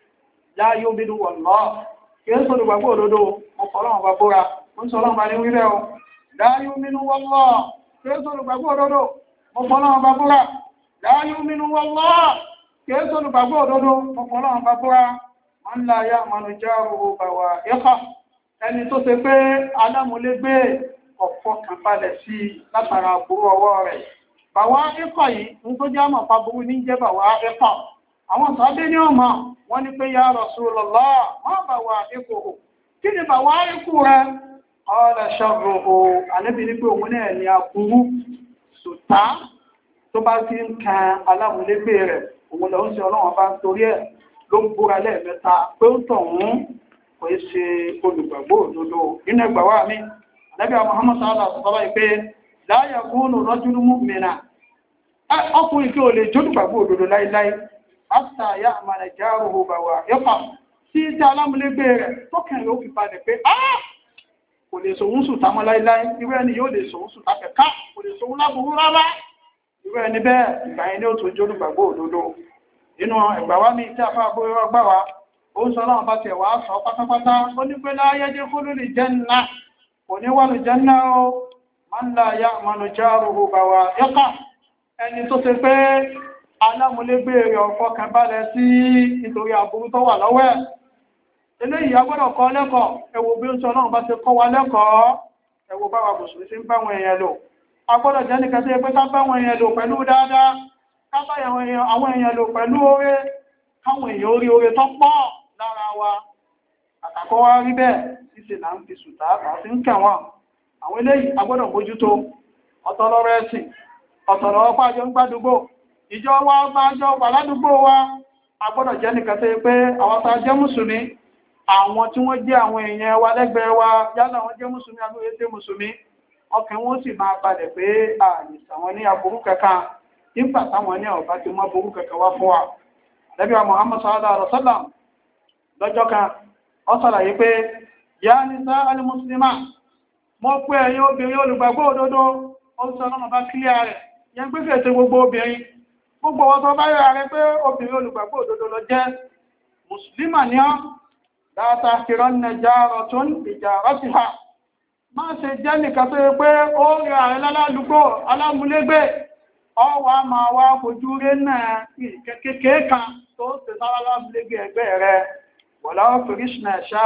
[SPEAKER 1] la yu'minu wallah kí é sọ́dọ̀ gbàgbọ́ òdodo ọ̀pọ̀lọ́wọ̀n bá bóra ó ń sọ náà bá ní wílẹ̀ o la yu'minu wallah kí é sọ́dọ̀ gbàgbọ́ òdodo ọ̀pọ̀lọ́wọ̀n bá bóra la yu'minu wallah kí é sọ́dọ̀ gbàgbọ́ òdodo ọ̀pọ̀lọ́wọ̀n bá bóra man la ya'manu jaruhu bawa'iqa ẹni tó ṣe pé alámúlégbé ọ̀pọ̀ kan balẹ̀ sí látara àbúrò ọwọ́ rẹ̀ bàwá ẹ̀kọ́ yìí ń tó jẹ́ àmọ̀ pàbùrú ní jẹ́ bàwá ẹ̀kọ́ àwọn sàábé ní ọmọ wọ́n ní pé ya Rasulullah má bàwá ẹ̀kọ́ kí ni bàwá ẹ̀kọ́ rẹ̀ ọ̀rẹ́ ṣàròhò ànábì ní pé òun náà ní aburú sùtá tó bá ti ń kan alámúlégbé rẹ̀ òun lọ ń ṣe ọlọ́wọ́n bá ń torí ẹ̀ ló ń búra lẹ́ẹ̀mẹ́ta pé ó tọ̀hún kò í ṣe olùgbàgbọ́ òdodo nínú ẹgbàá wa mi ànábì Muhammad sallallahu alaihi wasallam pé la yakunu rajulun mu'mina ọkùnrin kí o lè jódùgbàgbọ́ òdodo láíláí after ya àmàlẹ̀ jaruhu bawa'iqa tí tí alámúlégbé rẹ̀ tó kẹrin ó fi balẹ̀ pé ah kò lè sòun sùn tamọ́ láíláí irú ẹni yóò lè sòun sùn tafẹ̀ ká kò lè sòun láburú rárá irú ẹni bẹ́ẹ̀ ìgbà yẹn ni ó tó jódùgbàgbọ́ òdodo nínú ẹgbà wa mi tí a fà bóyá ọgbà wa ó ń sọ náà bá tiẹ̀ wá sọ pátápátá ó ní pé la yadkhulul janna kò ní wà lù janna o man la ya'manu jaruhu bawa'iqa ẹni tó ṣe pé alámúlégbé rẹ̀ ọ̀fọ́ kan balẹ̀ sí nítorí àbúrú tó wà lọ́wọ́ ẹ̀ eléyìí agbọ́dọ̀ kọ́ lẹ́kọ̀ọ́ ẹ wò bí ó sọ náà bá ṣe kọ́ wa lẹ́kọ̀ọ́ ẹ wò bá wa mùsùlùmí sí ń bá wọn èèyàn lò agbọ́dọ̀ jẹ́ nìkan tó yẹ pé ká bá wọn èèyàn lò pẹ̀lú dáadáa ká bá àwọn èèyàn lò pẹ̀lú oore káwọn èèyàn orí oore tó pọ̀ lára wa àtàkọ́ wa rí bẹ́ẹ̀ ṣíṣe là ń fi sùtá àti ń kẹwọn àwọn eléyìí agbọ́dọ̀ mójútó ọ̀tọ̀lọ́rọ̀ ẹ̀sìn ọ̀tọ̀lọ́rọ̀ pàjọ ń gbádùgbò ìjọ wa máa jọ wà ládùúgbò wa agbọ́dọ̀ jẹ́ nìkan tó pé àwọn tá jẹ́ mùsùlùmí àwọn tí wọ́n jẹ́ àwọn èèyàn wa lẹ́gbẹ̀ẹ́ wa yálà wọ́n jẹ́ mùsùlùmí àbúrò jẹ́ mùsùlùmí ọkàn wọn sì máa balẹ̀ pé àyíṣà wọn ní aburú kankan nígbà táwọn ní ọ̀bá ti mọ́ aburú kankan wá fún wa Ànábì wa Muhammad sallallahu alaihi wasallam lọ́jọ́ kan ó ṣàlàyé pé yá nisa al-muslima mọ́ pé ẹ̀yin obìnrin olùgbàgbọ́ òdodo ó sọ lọ́mọ bá kílíà rẹ̀ yẹn gbé fèsì gbogbo obìnrin gbogbo wọn tó bá yára rẹ pé obìnrin olùgbàgbọ́ òdodo lọ jẹ́ mùsùlùmà ní ọ́ dáadáa kìrọ́ nẹjà ọ̀rọ̀ tó ń ìjà ọ̀rọ̀ sí ha má ṣe jẹ́ nìkan tó yẹ pé ó rí ààrẹ láládùúgbò alámúlégbé ọwọ́ a máa wá fojú rẹ̀ náà kékeré kan tó ṣe sára alámúlégbé ẹgbẹ́ rẹ̀ wọ̀lá ọ̀fẹ́rìṣìnà ṣá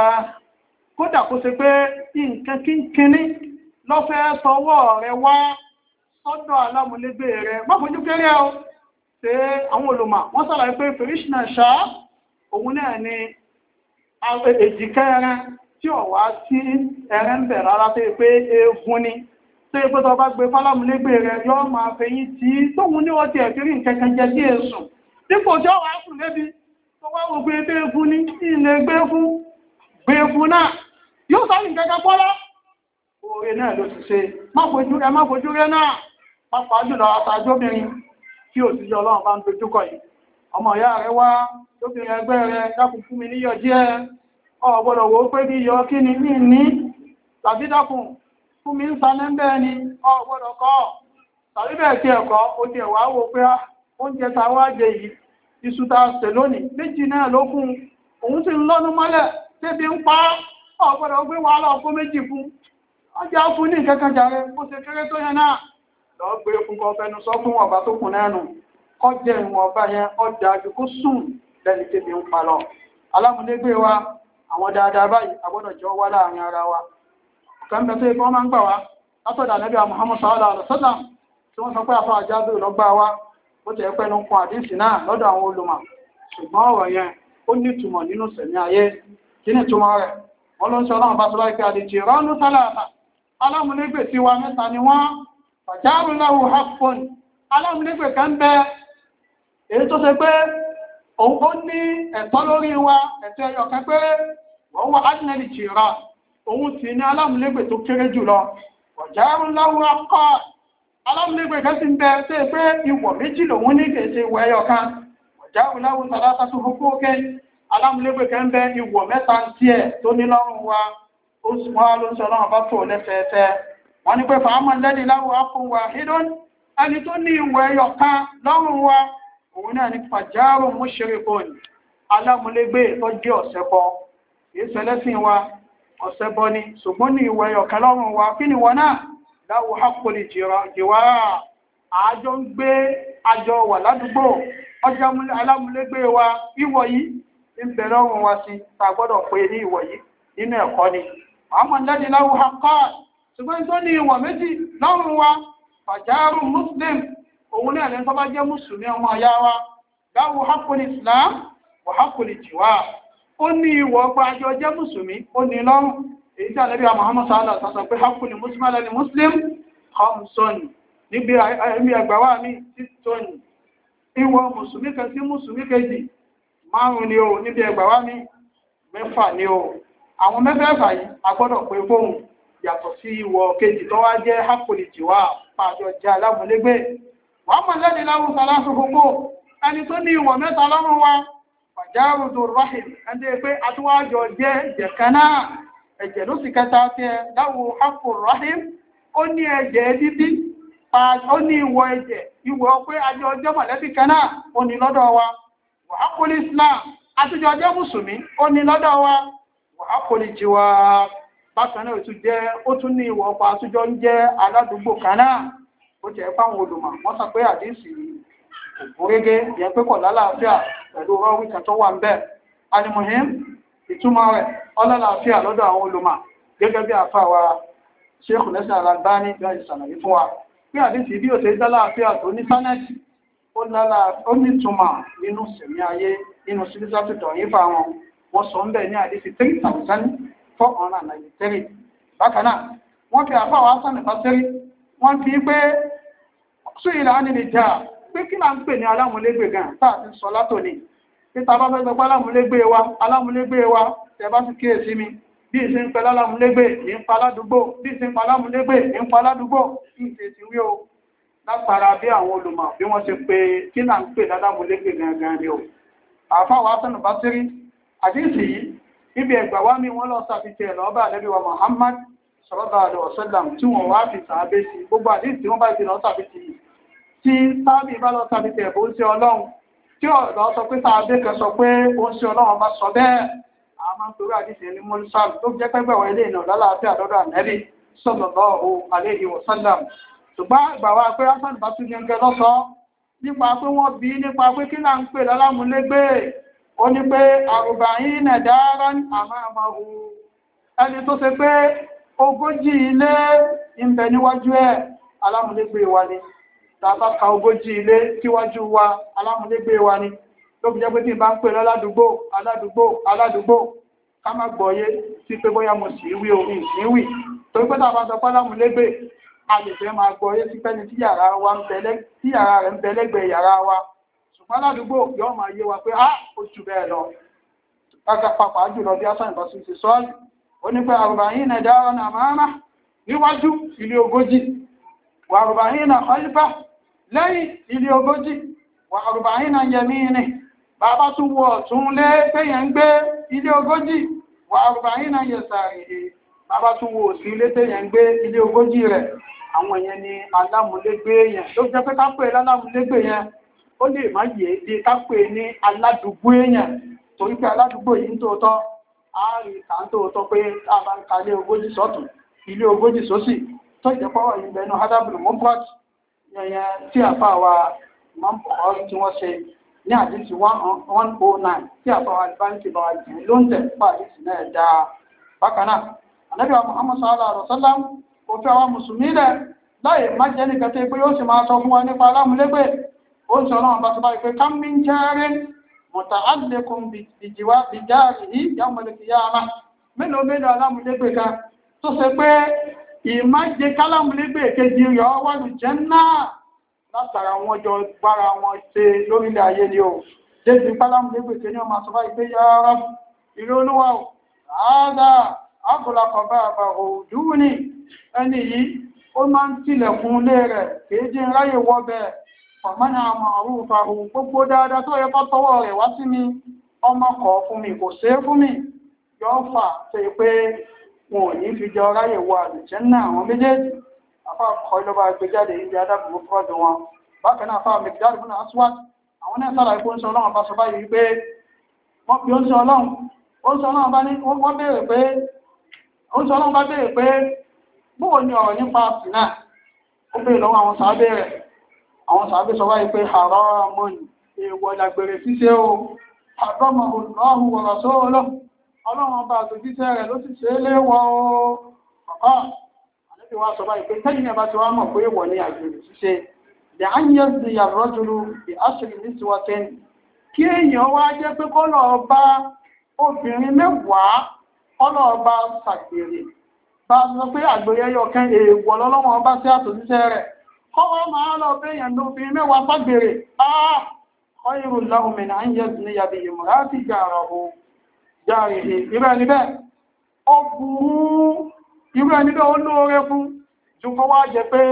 [SPEAKER 1] kódà kó ṣe pé nǹkan kínkínní lọ́fẹ́ sọwọ́ rẹ̀ wá sọ́dọ̀ alámúlégbé rẹ̀ má fojú kéré o ṣe àwọn olùmọ̀ wọ́n sọ̀rọ̀ pé fèrèṣìnà ṣá òun náà ni èjìká ẹran tí ó wá sí ẹran ń bẹ̀ rárá tó yẹ pé eegun ni tó yẹ pé tó bá gbé fálámúlégbé rẹ̀ yóò máa fẹ̀yìn tí tóun ní wọ́n ti ẹ̀fẹ́rí nǹkan jẹ sí èsùn dípò tí ó wá sùn lébi tó wá wo gbé eegun ní ilé gbé fún gbé fún náà yóò sáré nǹkan kan pọ́lá oore náà ló ti ṣe má fojú rẹ má fojú rẹ náà pápá jùlọ àtàjọbìnrin tí ò sí ọlọ́run bá ń dojúkọ yìí ọmọ ìyá rẹ̀ wá lóbìnrin ẹgbẹ́ rẹ̀ dákun fún mi níyọ̀ díẹ̀ ọ̀gbọ́dọ̀ wò ó pé bí yọ kí ni mí ní tàbí dákun fún mi ń sanẹ́ ń bẹ́ẹ̀ ni ọgbọ́dọ̀ kọ́ tàbí bẹ́ẹ̀ tí ẹ̀kọ́ ó ti ẹ̀wà wò pé oúnjẹ ta wá jẹ yìí iṣu ta sè lónìí méjì náà ló fún òun sì ń lọ́nu mọ́lẹ̀ tẹ́bi ń pa ọgbọ́dọ̀ gbé wàhálà ọkọ́ méjì fún ọjà fún ní ìkẹ́kẹ́ jàre ó ṣe kéré tó yẹn náà lọ gbé fún kọ fẹnu sọ fún ọba tó kù náà nù ọjẹ ìwọ̀n ọba yẹn ọjà àjùkú sùn lẹ́ni tẹ́bi ń pa lọ alámúlégbé wa àwọn dáadáa báyìí agbọ́dọ̀ jọ wá láàrin ara wa ọ̀kan bẹ tó yẹ kí wọ́n máa ń gbà wá látọ̀dà Ànábì Muhammad sallallahu alaihi wasallam tí wọ́n sọ pé àfa àjádù lọ́gbà wa ó ti ẹ̀pẹ́ nu kún àdísì náà lọ́dọ̀ àwọn olùmọ̀ ṣùgbọ́n ọ̀rọ̀ yẹn ó ní ìtumọ̀ nínú sẹ̀mí ayé kí ni ìtumọ̀ rẹ̀ wọ́n ló ń sọ ọlọ́run bá sọ láìpẹ́ àdìjì rọ́nù sálàtà alámúlégbè tí wa mẹ́ta ni wọ́n fàjárù lahu haqqun alámúlégbè kan bẹ èyí tó ṣe pé òun ó ní ẹ̀tọ́ lórí wa ẹ̀tọ́ ẹyọ kan péré wọ́n wá ádínẹ́lì jìrà òun sì ní alámúlégbè tó kéré jùlọ fàjárù lahu haqqun alámúlégbè kan sì ń bẹ ṣe pé ìwọ̀ méjì lòun ní kèsè ìwọ̀ ẹyọ kan fàjárù lahu sàlátà tó fún kókè alámúlégbè kan bẹ ìwọ̀ mẹ́ta tí ẹ̀ tó ní lọ́rùn wa ó sì wá ló ń sọ lọ́rùn bá tó lẹ́fẹ̀ẹ́fẹ́ wọ́n ní pé fàámọ̀ lẹ́dí láwọ́ akọwà hidon ẹni tó ní ìwọ̀ ẹyọ kan lọ́rùn wa òun náà ní fàjárù mushrikun alámúlégbè tó jẹ́ ọ̀sẹ̀bọ ìṣẹ̀lẹ́sìn wa ọ̀sẹ̀bọ ni ṣùgbọ́n ní ìwọ̀ ẹyọ kan lọ́rùn wa kí ni wọ́n náà láwọ́ hakoli jìwà àjọ ń gbé àjọ wà ládùúgbò ọjà alámúlégbè wa ìwọ̀ yìí ń bẹ̀rẹ̀ ọ̀run wa sí ta gbọ́dọ̀ pé ní ìwọ̀ yìí nínú ẹ̀kọ́ ni àwọn lẹ́dí láwọ́ hakọ́ ṣùgbọ́n tó ní ìwọ̀ méjì lọ́rùn wa fàjárù muslim òun ní ẹ̀lẹ́ tó bá jẹ́ mùsùlùmí ọmọ ọ̀yá wa láwọ́ hakoli islam wà hakoli jìwà ó ní ìwọ̀ ọgbà àjọ jẹ́ mùsùlùmí ó ní lọ́rùn èyí tí ànábì Muhammad sallallahu alaihi wasallam pé hakoli muslim alẹ́ ni muslim khamsun níbi ẹgbàwá mi títọ́ni ìwọ̀ mùsùlùmí kan sí mùsùlùmí kejì márùn ni o níbi ẹgbà wá ní mẹ́fà ni o àwọn mẹ́fẹ̀ẹ̀fà yìí a gbọ́dọ̀ pé fóun yàtọ̀ sí ìwọ̀ kejì tó wá jẹ́ hápòlì jìwà pàjọ jẹ́ alámúlégbé wọ́n mọ̀ lẹ́ni láwùn sàlásù gbogbo ẹni tó ní ìwọ̀ mẹ́ta lọ́rùn wa fàjárù tó ráhìm ẹni pé atúwájọ jẹ́ ẹ̀jẹ̀ kan náà ẹ̀jẹ̀ ló sì kẹta sí ẹ láwùn hápò ráhìm ó ní ẹ̀jẹ̀ bíbí ó ní ìwọ̀ ẹ̀jẹ̀ ìwọ̀ pé àjọ ọjọ́ mọ̀lẹ́bí kan náà ó ní lọ́dọ̀ wa wàhápòlì islam àtújọ jẹ́ mùsùlùmí ó ní lọ́dọ̀ wa wàhápòlì jìwà bákan náà tún jẹ́ ó tún ní ìwọ̀ ọ̀pá àtújọ ń jẹ́ aládùúgbò kan náà ó jẹ́ fáwọn olùmọ̀ wọ́n sọ pé àdínsì ògúnrégé ìyẹn pé kọ̀ lálàáfíà pẹ̀lú rọ́wí kan tó wà ń bẹ̀ alimuhim ìtumọ̀ rẹ̀ ọlọ́láàfíà lọ́dọ̀ àwọn olùmọ̀ gẹ́gẹ́ bí àfáwà Sheikh Nasir Al-Albani bẹ́ẹ̀ ìsànàyí fún wa pé àdínsì bí ó ṣe dálàáfíà tó ní sánẹ́tì ó ní túnmà nínú sẹ̀mí ayé nínú sílísàtì tọ̀yìn fà wọn wọ́n sọ ń bẹ̀ ní àdísì three thousand four hundred ninety-three bákan náà wọ́n fi àfáwà sánì pàṣẹ́rí wọ́n fi pé sí ìlà nílì jà pé kí là ń pè ní alámúlégbè gan táà ti sọ látòní títa bá fẹ́ gbọ́ alámúlégbè wa alámúlégbè wa tẹ bá sì kíyèsí mi bí ìṣe ń pẹ lálámúlégbè ní ń pa aládùúgbò bí ìṣe ń pa alámúlégbè ní ń pa aládùúgbò kí ìṣe ti wí o látara bí àwọn olùmọ̀ bí wọ́n ṣe pé kí là ń pè lálámúlégbè gangan ni o àfáwà sánù bá sírí àdínsì yìí níbi ẹgbà wá mi wọ́n lọ sàfihàn lọ́ọ́bà Ànábì wa Muhammad sallallahu alaihi wasallam tí wọ́n wá fi sàábé sí gbogbo àdínsì wọ́n bá ti lọ sàfihàn tí sáàbì bá lọ sàfihàn ẹ̀bùn sí ọlọ́run tí ọ̀dọ́ sọ pé sàábé kan sọ pé ó ń sí ọlọ́run bá sọ bẹ́ẹ̀ a máa ń torí àdínsì ní mọ́lúsàl tó jẹ́ pẹ́gbẹ̀wọ̀ ilé ìnà lálàáfíà lọ́dọ̀ Ànábì sallallahu alaihi wasallam ṣùgbọ́n ìgbà wa pé hasan bá tún gẹ́gẹ́ lọ́sọ́ nípa pé wọ́n bí nípa pé kí là ń pè lálámúlégbè ó ní pé àrùbáyín nàdára àmàmàhù ẹni tó ṣe pé ogójì ilé ń bẹ níwájú ẹ̀ alámúlégbè wa ni tàbá ka ogójì ilé síwájú wa alámúlégbè wa ni ló fi jẹ́ pé tí bá ń pè láládùúgbò aládùúgbò aládùúgbò ká má gbọ́yé sí pé bóyá mo sì wí orí ìsíwì torí pé tàbá sọ pé alámúlégbè a lè fẹ́ máa gbọ́yé sí pẹ́ni tí yàrá rẹ̀ ń bẹ lẹ́gbẹ̀ẹ́ yàrá wa ṣùgbọ́n aládùúgbò yóò máa yé wa pé á ó jù bẹ́ẹ̀ lọ pàápàá jùlọ bí asán ìbọn sí sọ́ọ̀lù ó ní pé àrùbáyìn náà dára náà máa níwájú ilé ogójì wà àrùbáyìn náà kọ́lífà lẹ́yìn ilé ogójì wà àrùbáyìn náà yẹmí ní bàbá tún wọ ọ̀tún lé péyàn ń gbé ilé ogójì wà àrùbáyìn náà yẹ sàárè bàbá tún wo sí ilé téèyàn ń gbé ilé ogójì rẹ̀ àwọn yẹn ni alámúlégbé yẹn ló jẹ́ pé ká pè lálámúlégbé yẹn ó lè má yé di ká pè ní aládùúgbò èèyàn torí pé aládùúgbò yìí ń tòótọ́ á rí ìta ń tòótọ́ pé tá a bá ń ka ilé ogójì sọ́tún ilé ogójì sósì tó jẹ́ pọ́wọ́ yìí bẹnu hadabul mufrad yẹn tí àfa wa máa ń pọ̀ tí wọ́n ṣe ní àdìsí one oh nine tí àfa wa báńkì bá wa jù ló ń tẹ̀ fún àdìsí náà dáa bákan náà ànábì wa Muhammad sallallahu alaihi wa sallam kò fi àwọn mùsùlùmí lẹ̀ láì má jẹ́ nìkan tó pé yóò sì máa sọ fún wa nípa alámúlégbè ó ń sọ náà bá tó bá pé kam min jarin muta'alliqun bìjìwá bijarihi yawmal qiyamah mélòó mélòó alámúlégbè kan tó ṣe pé ìmájẹ kálámúlégbè kejì rẹ̀ wà ní Jánnà látara wọn jọ gbára wọn ṣe lórílẹ̀ ayé ni ó débi kálámúlégbè kejì ọmọ àtọ́bá ìpé ya Rabb ìrẹ́ olúwa àádá àkọlàkọ̀ bá àbà òdúrú ní ẹni yìí ó máa ń tilẹ̀kùn lé rẹ̀ kéèjì ráyè wọ́ bẹ́ẹ̀ ọ̀mọ́nà àmọ̀ àrùfà òun gbogbo dáadáa tó yẹ kó tọwọ́ rẹ̀ wá sí mi ọmọ kọ̀ fún mi kò ṣe é fún mi yóò fà ṣe pé wọn ò ní fi jọ ráyè wọ àlùjánnà àwọn méjèèjì afá kọ́ ìlọ́ba gbéjáde ibi adágún fúrọ́dù wọn bákan náà fáwọn mẹ̀kìdáàdì fún aswad àwọn náà sára ikú ń sọ ọlọ́run bá sọ báyìí wípé wọ́n fi ó ń sọ ọlọ́run ó ń sọ ọlọ́run bá ní wọ́n béèrè pé ó ń sọ ọlọ́run bá béèrè pé bóò ni ọ̀rọ̀ nípa sínà ó béèrè lọ́wọ́ àwọn sàábé rẹ̀ àwọn sàábé sọ wáyé pé haramun èèwọ̀ lágbèrè ṣíṣe o àtọ́mọ̀ olùrọ̀hùn wọ̀rọ̀ sóòlọ́ ọlọ́run ọba àtòjíṣẹ́ rẹ̀ ló sì ṣe é léwọ́ ọ̀pá àlẹ́bí wa sọ báyìí pé tẹ́yìn ẹ̀bá ti wá mọ̀ pé èèwọ̀ ni àgbèrè ṣíṣe lè á ń yẹ sí yàrá jùlọ bí aṣèlú ní tiwa tẹ́ni kí èèyàn wá jẹ́ pé kọ́lọ̀ ọba obìnrin mẹ́wàá kọ́lọ̀ ọba ṣàgbèrè bá sọ pé àgbèrè ẹyọ kan èèwọ̀ lọ́lọ́wọ́ ọba sí àtòjíṣẹ́ rẹ̀ kọ́wọ́ máa lọ béèyàn lóbìnrin mẹ́wàá ṣàgbèrè áà kọ́ irun lọ́hùn mìíràn á ń yẹ sí ní yàbí ìmọ̀ra sí ìjà àrọ̀ o járe irú ẹni bẹ́ẹ̀ ó burú irú ẹni bẹ́ẹ̀ ó lóore fún ju kọ́ wá jẹ pé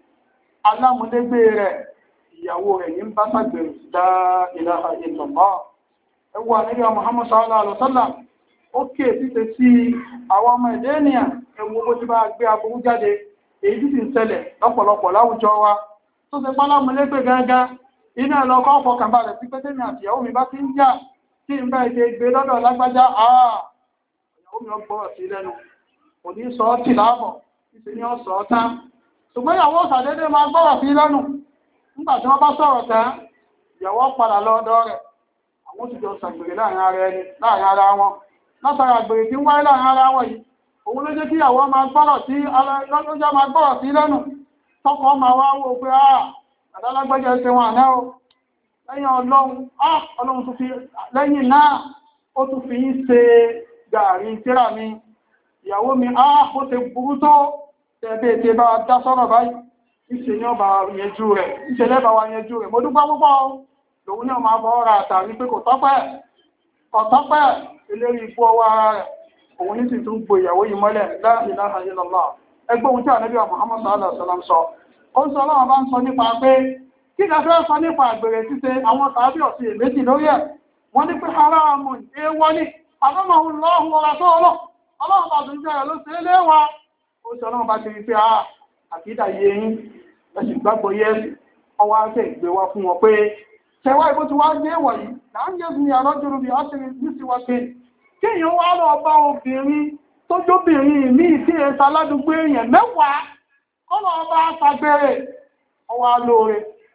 [SPEAKER 1] alámúlégbé rẹ̀ ìyàwó rẹ̀ ní bá ṣàgbèrè dá ilaha illallah ẹwà nígbà Muhammad sallallahu alaihi wasallam ó kè títẹ sí àwọn ọmọ ẹ̀dẹ́ ènìyàn ẹwọ bó ti bá gbé aburú jáde èyí tí sì ń ṣẹlẹ̀ lọ́pọ̀lọpọ̀ láwùjọ wa tó ṣe pálámúlégbé gángan iná ẹ̀lọ́kọ́ ọ̀pọ̀ kàmbá rẹ̀ sí pẹ́tẹ́mì àti ìyàwó mi bá ti ń jà tí ń bá ìdè gbé lọ́dọ̀ lágbájá àà ìyàwó mi ọgbọ́rọ̀ sí lẹ́nu kò ní sọ ọ́ tì láàbọ̀ ìsìn ní ọ̀sọ̀ ọ̀tá ṣùgbọ́n ìyàwó ṣàdédé máa gbọ́rọ̀ sí lẹ́nu nígbà tí wọ́n bá sọ̀rọ̀ tán ìyàwó padà lọ́dọ̀ rẹ̀ àwọn ti jọ ṣàgbèrè láàrin ara ẹni láàrin ara wọn látara àgbèrè tí ń wáyé láàrin ara wọn yìí òun ló jẹ́ kí ìyàwó máa gbọ́rọ̀ sí lọ́jọ́ máa gbọ́rọ̀ sí lẹ́nu tọkọ máa wá wò pé àà àdálágbájá ṣe wọn àná o lẹ́yìn ọlọ́run ah ọlọ́run tó fi lẹ́yìn náà ó tún fi ń ṣe gààrí tíra mi ìyàwó mi ah ó ti burú tó tẹ́ẹ̀bẹ́ tí bá dá sọ́rọ̀ báyìí ìṣẹ́ ní ọba yẹjú rẹ̀ ìṣẹ́lẹ̀ bá wa yẹjú rẹ̀ mo dúpẹ́ púpọ̀ lòun ní ọmọ abọ́ ọ̀rọ̀ àtàrí pé kò tọ́pẹ́ kò tọ́pẹ́ eléri ikú ọwọ́ ara rẹ̀ òun ní sì tún gbo ìyàwó yìí mọ́lẹ̀ la ilaha illallah ẹgbẹ́ ohun tí ànábì Muhammad sallallahu alaihi wasallam sọ ó ń sọ ọlọ́run bá ń sọ nípa pé kí ni a fẹ́ sọ nípa àgbèrè ṣíṣe àwọn tàbí ọ̀sìn èméjì lórí ẹ̀ wọ́n ní pé haramu èèwọ̀ ni àbọ́mọ̀hún lọ́hùn ọ̀rọ̀ tó ọlọ́ ọlọ́run bá tún jẹ́ ló ṣe é léwà ó sọ ọlọ́run bá ti rí pé a àkídà yé yín lẹ́sìn gbàgbọ́ yẹ́ ọwọ́ àṣẹ ìgbé wa fún wọn pé ṣẹwà ìbò tí wọ́n gbé wọ̀nyí là ń yẹ́sùn ní àlọ́jọ́rú bí a ṣe ní sí wa pé kí èèyàn wá lọ bá obìnrin tó jóbìnrin míì tí ẹ ta ládùúgbò èèyàn mẹ́wàá kọ́lọ̀ ọba àṣàgbèrè ọwọ́ alóore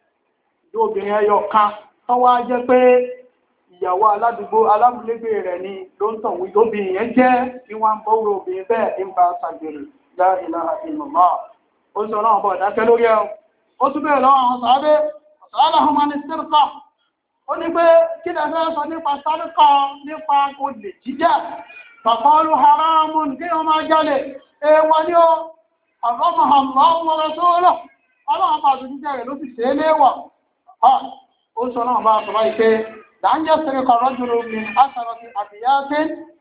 [SPEAKER 1] obìnrin ẹyọ kan tọ́wọ́ jẹ́ pé ìyàwó aládùúgbò alámúlégbé rẹ̀ ni ló ń tọ̀wé lóbìnrin yẹn jẹ́ ní wọ́n ń bọ́rọ̀ obìnrin bẹ́ẹ̀ ń bá ṣàgbèrè la ilaha illallah ó sọ náà bọ̀ dákẹ́ lórí ẹ̀ ó tún bẹ̀rẹ̀ lọ́wọ́ àwọn sàábé ọ̀sán máa ní sírkà ó ní pé kí lẹ fẹ́ sọ nípa sárkà nípa olè jíjà faqalu haramun kí wọ́n máa jalè èèwọ̀ ni ó àgọ́mọ̀ ọlọ́run bá tó jíjẹ́ rẹ̀ ló sì ṣe é léwọ̀ ó sọ náà bá sọ báyìí pé dáńjẹ́ sẹ́rẹ̀ kọ̀rọ̀ jùlọ mi aṣọ́rọ̀ sí àbíyáṣẹ́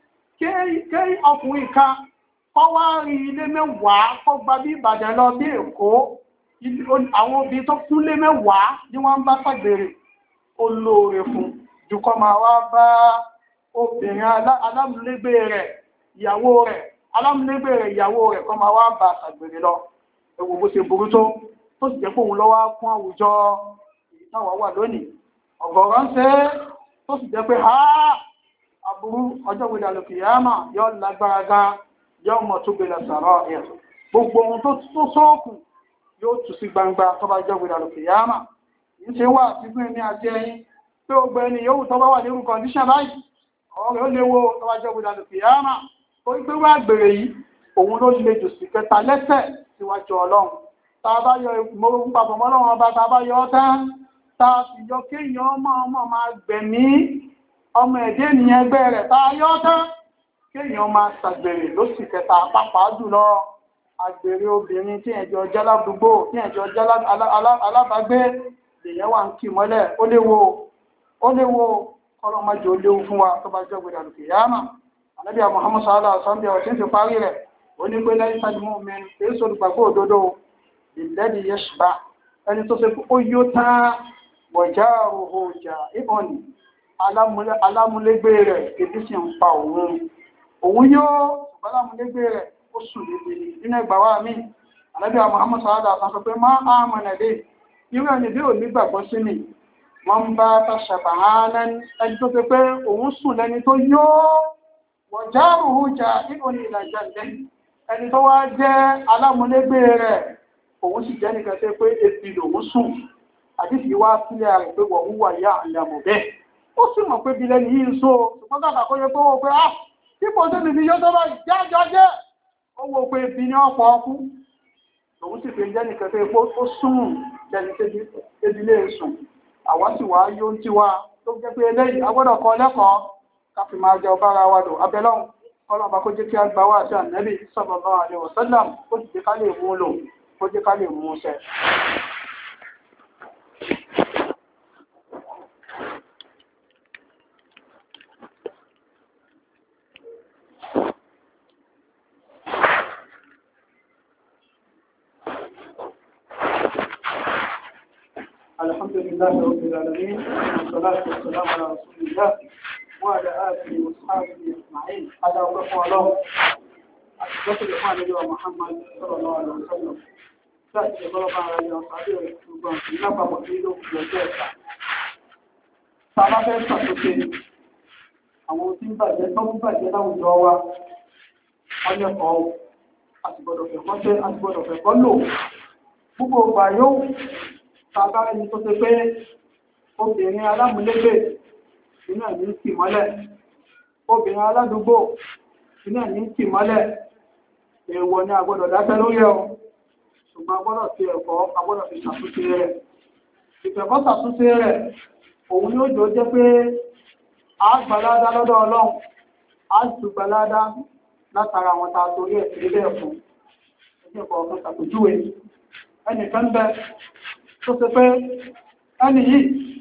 [SPEAKER 1] kí ọkùnrin kan kọ́ wá rí ilé mẹ́wàá kọ́ gba bí Ìbàdàn lọ bí Èkó àwọn obìnrin tó kún lé mẹ́wàá ní wọ́n ń bá ṣàgbèrè olóore fún jùkọ́ máa wá bá obìnrin alámúlégbé rẹ̀ ìyàwó rẹ̀ alámúlégbé rẹ̀ ìyàwó rẹ̀ kọ́ máa wá bá àgbèrè lọ ewu bó ṣe burú tó tó sì jẹ́ pé òun lọ́wọ́ fún àwùjọ èyí táwa wà lónìí ọ̀gọ̀rọ̀ ń ṣe tó sì jẹ́ pé ha aburú ọjọ́ gbèdà lòkè yàmà yọ lágbára gan yọ mọ̀ tó gbèdà sàrọ̀ ẹ̀ gbogbo ohun tó tó sọ́ọ̀kù yóò tù sí gbangba tó bá jẹ́ gbèdà lòkè yàmà ń ṣe wà sígbó ní àti ẹyin pé ó gbẹni yóò tó bá wà nírú kọ̀ndíṣàn báyìí ọ̀rẹ́ ó léwo tó bá jẹ́ gbèdà lòkè yàmà ó gbé wá gbèrè yìí òun ló le jù sí kẹta lẹ́sẹ̀ síwájú ọlọ́run tá a bá yọ ìmọ̀rún papọ̀ mọ́ ọlọ́run ọba tá a bá yọ ọ́ tán tá a sì yọ kéèyàn ọmọ ọmọ máa gbẹ̀mí ọmọ ẹ̀dẹ́ ènìyàn ẹgbẹ́ rẹ̀ tá a yọ ọ́ tán kéèyàn máa ṣàgbèrè ló sì kẹta pàápàá jùlọ àgbèrè obìnrin tí ẹ̀jọ̀ jẹ́ ládùúgbò tí ẹ̀jọ̀ jẹ́ alábàágbé lèyẹn wà ń kì mọ́lẹ̀ ó léwo ó léwo kọ́lọ́mọdé ó léwu fún wa tó bá jẹ́ gbèdà lùkì yáàmà ànábì Muhammad sallallahu alaihi wasallam ọ̀tí ń fi parí rẹ̀ ó ní pé lẹ́yìn sájúmọ́ mi èyí sọ olùgbàgbọ́ òdodo ìlẹ́dì yẹ́ṣùbá ẹni tó ṣe ó yó tán wọ̀já òhò ọjà ìbọn ni alámúlégbé rẹ̀ ebi sì ń pa òun òun yóò ṣùgbọ́n alámúlégbé rẹ̀ ó sùn lébi nínú ẹgbà wa mí ànábì Muhammad sallallahu alaihi wasallam sọ pé má àmọ́ nàdé irú ẹni bí ò ní gbàgbọ́ sí mi wọ́n ń bá tàṣàbàhánà ẹni tó ṣe pé òun sùn lẹ́ni tó yóò wọ̀já òhò ọjà ìbọn ni ìlàjà lẹ́yìn ẹni tó wá jẹ́ alámúlégbé rẹ̀ òun sì jẹ́ nìkan tẹ́ pé ebi lòun sùn àdìsí wá sílẹ̀ rẹ̀ pé wọ́n wúwà yá àyàmọ̀ bẹ́ẹ̀ ó sì mọ̀ pé bí lẹ́nu yìí ń so ṣùgbọ́n kàkà kó yẹ pé ó pé á tí kò sí nìbí yóò tó bá jájọ jẹ́ ó wo pé ebi ní ọ̀pọ̀ ọkú òun sì fi jẹ́ nìkan tẹ́ pé ó sùn jẹ́ni ebi lè sùn àwa sì wá yóò ń tiwa tó jẹ́ pé eléyìí agbọ́dọ̀ kọ́ lẹ́kọ̀ọ́ ká fi máa jẹ ọba ara wa lò abẹ́lọ́hùn ọlọ́run bá kó jẹ́ kí a gbà wá àti ànẹ́bì sallallahu alaihi wasallam kó jẹ́ ká lè mú lò kó jẹ́ ká lè mú ṣẹ. Alhamdulillahi rabbil alamin wassalatu wassalamu ala rasulillah وعلى آله وأصحابه أجمعين على وقف الله أثبت الإخوان إلى محمد صلى الله عليه وسلم تأتي بلغة على أصحابه وسلم نفع مقيده وجهة sábà fẹ́ ṣàtúnṣe àwọn tí ń bàjẹ́ tó ń bàjẹ́ láwùjọ wa ọlẹ́kọ̀ọ́ àtìgbọ́dọ̀ fẹ̀kọ́ ṣe àtìgbọ́dọ̀ fẹ̀kọ́ lò gbogbo ọgbà yóò sábà ẹni tó ṣe pé obìnrin alámúlégbè iná ní ń tì mọ́lẹ̀ obìnrin aládùúgbò iná ní ń tì mọ́lẹ̀ èèwọ̀ ni agbọ́dọ̀ dáṣẹ́ lórí ẹ̀ ṣùgbọ́n agbọ́dọ̀ fi ẹ̀kọ́ agbọ́dọ̀ fi ṣàtúnṣe rẹ̀ ìfẹ̀kọ́ ṣàtúnṣe rẹ̀ òun ni ó jọ jẹ́ pé a gbàládá lọ́dọ̀ ọlọ́run a sì gbàládá látara àwọn ta torí ẹ̀ sílé ẹ̀fún ẹgbẹ́ ọ̀kan ṣàpèjúwe ẹnìkan bẹ tó ṣe pé ẹni yìí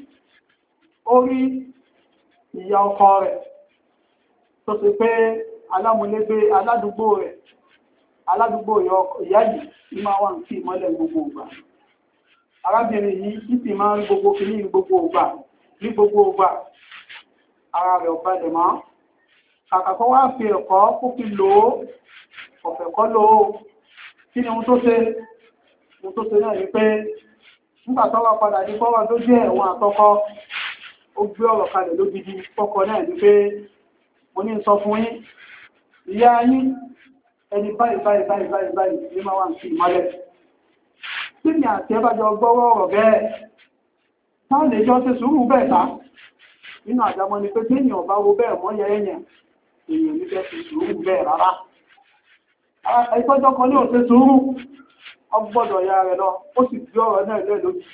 [SPEAKER 1] ó rí ìyá ọkọ rẹ̀ tó ṣe pé alámúlégbé aládùúgbò rẹ̀ aládùúgbò ìyá yìí ní máa wà ní kí ìmọ́lẹ̀ gbogbo ìgbà arábìnrin yìí kí sì máa ń gbogbo kìíní ní gbogbo ìgbà ní gbogbo ìgbà ara rẹ̀ ọ̀bá lè máa kàkàkọ́ wá fi ẹ̀kọ́ kó fi lò ó ọ̀fẹ̀kọ́ lò ó kí ni ohun tó ṣe ohun tó ṣe náà ní pé nígbà tó wá padà ní kọ́wà tó jẹ́ ẹ̀wọ̀n àtọkọ ó gbé ọ̀rọ̀ kalẹ̀ lógidi fọ́kọ náà ní pé mo ní sọ fún yín ìyá yín ẹni báyìí báyìí báyìí báyìí báyìí ní máa wà ní ìmọ́lẹ̀ tí ni àti ẹbájọ gbọ́wọ́ ọ̀rọ̀ bẹ́ẹ̀ táà lè jọ ṣe sùúrù bẹ́ẹ̀ ta nínú àjámọ́ ni pé tí èèyàn bá wo bẹ́ẹ̀ mọ́ yẹ èèyàn èèyàn ní fẹ́ ṣe sùúrù bẹ́ẹ̀ rárá ẹgbọ́jọ́ kan ní òṣè sùúrù ọgbọ́dọ̀ ya rẹ̀ lọ ó sì gbé ọ̀rọ̀ náà lẹ́ lójú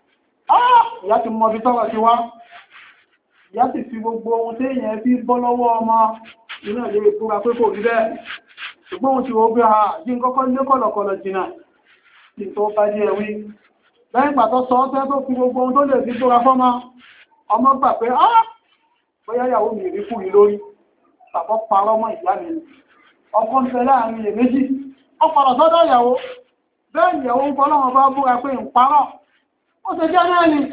[SPEAKER 1] ìyá ti mọ ibi tọ́rọ̀ ti wá ìyá sì fi gbogbo ohun tí èèyàn fi bọ́ lọ́wọ́ ọmọ inú ilé ìfúra pé kò rí bẹ́ẹ̀ ṣùgbọ́n ohun ti wo bí ha jí kọ́kọ́ lé kọ̀lọ̀kọ̀lọ̀ jìnà tí tó bá jẹ́ wí lẹ́yìn pàtó sọ ọ́ tẹ́ tó fi gbogbo ohun tó lè fi búra fọ́mọ ọmọ gbà pé á bóyá ìyàwó mi rí fún mi lórí tàbọ́ parọ́ mọ́ ìyá mi ọkọ ń fẹ́ láàrin ilé méjì ó padà sọ́dọ̀ ìyàwó bẹ́ẹ̀ ìyàwó ń fọlọ́wọ́ bá búra pé ń parọ́ ó ṣe jẹ́ náà ni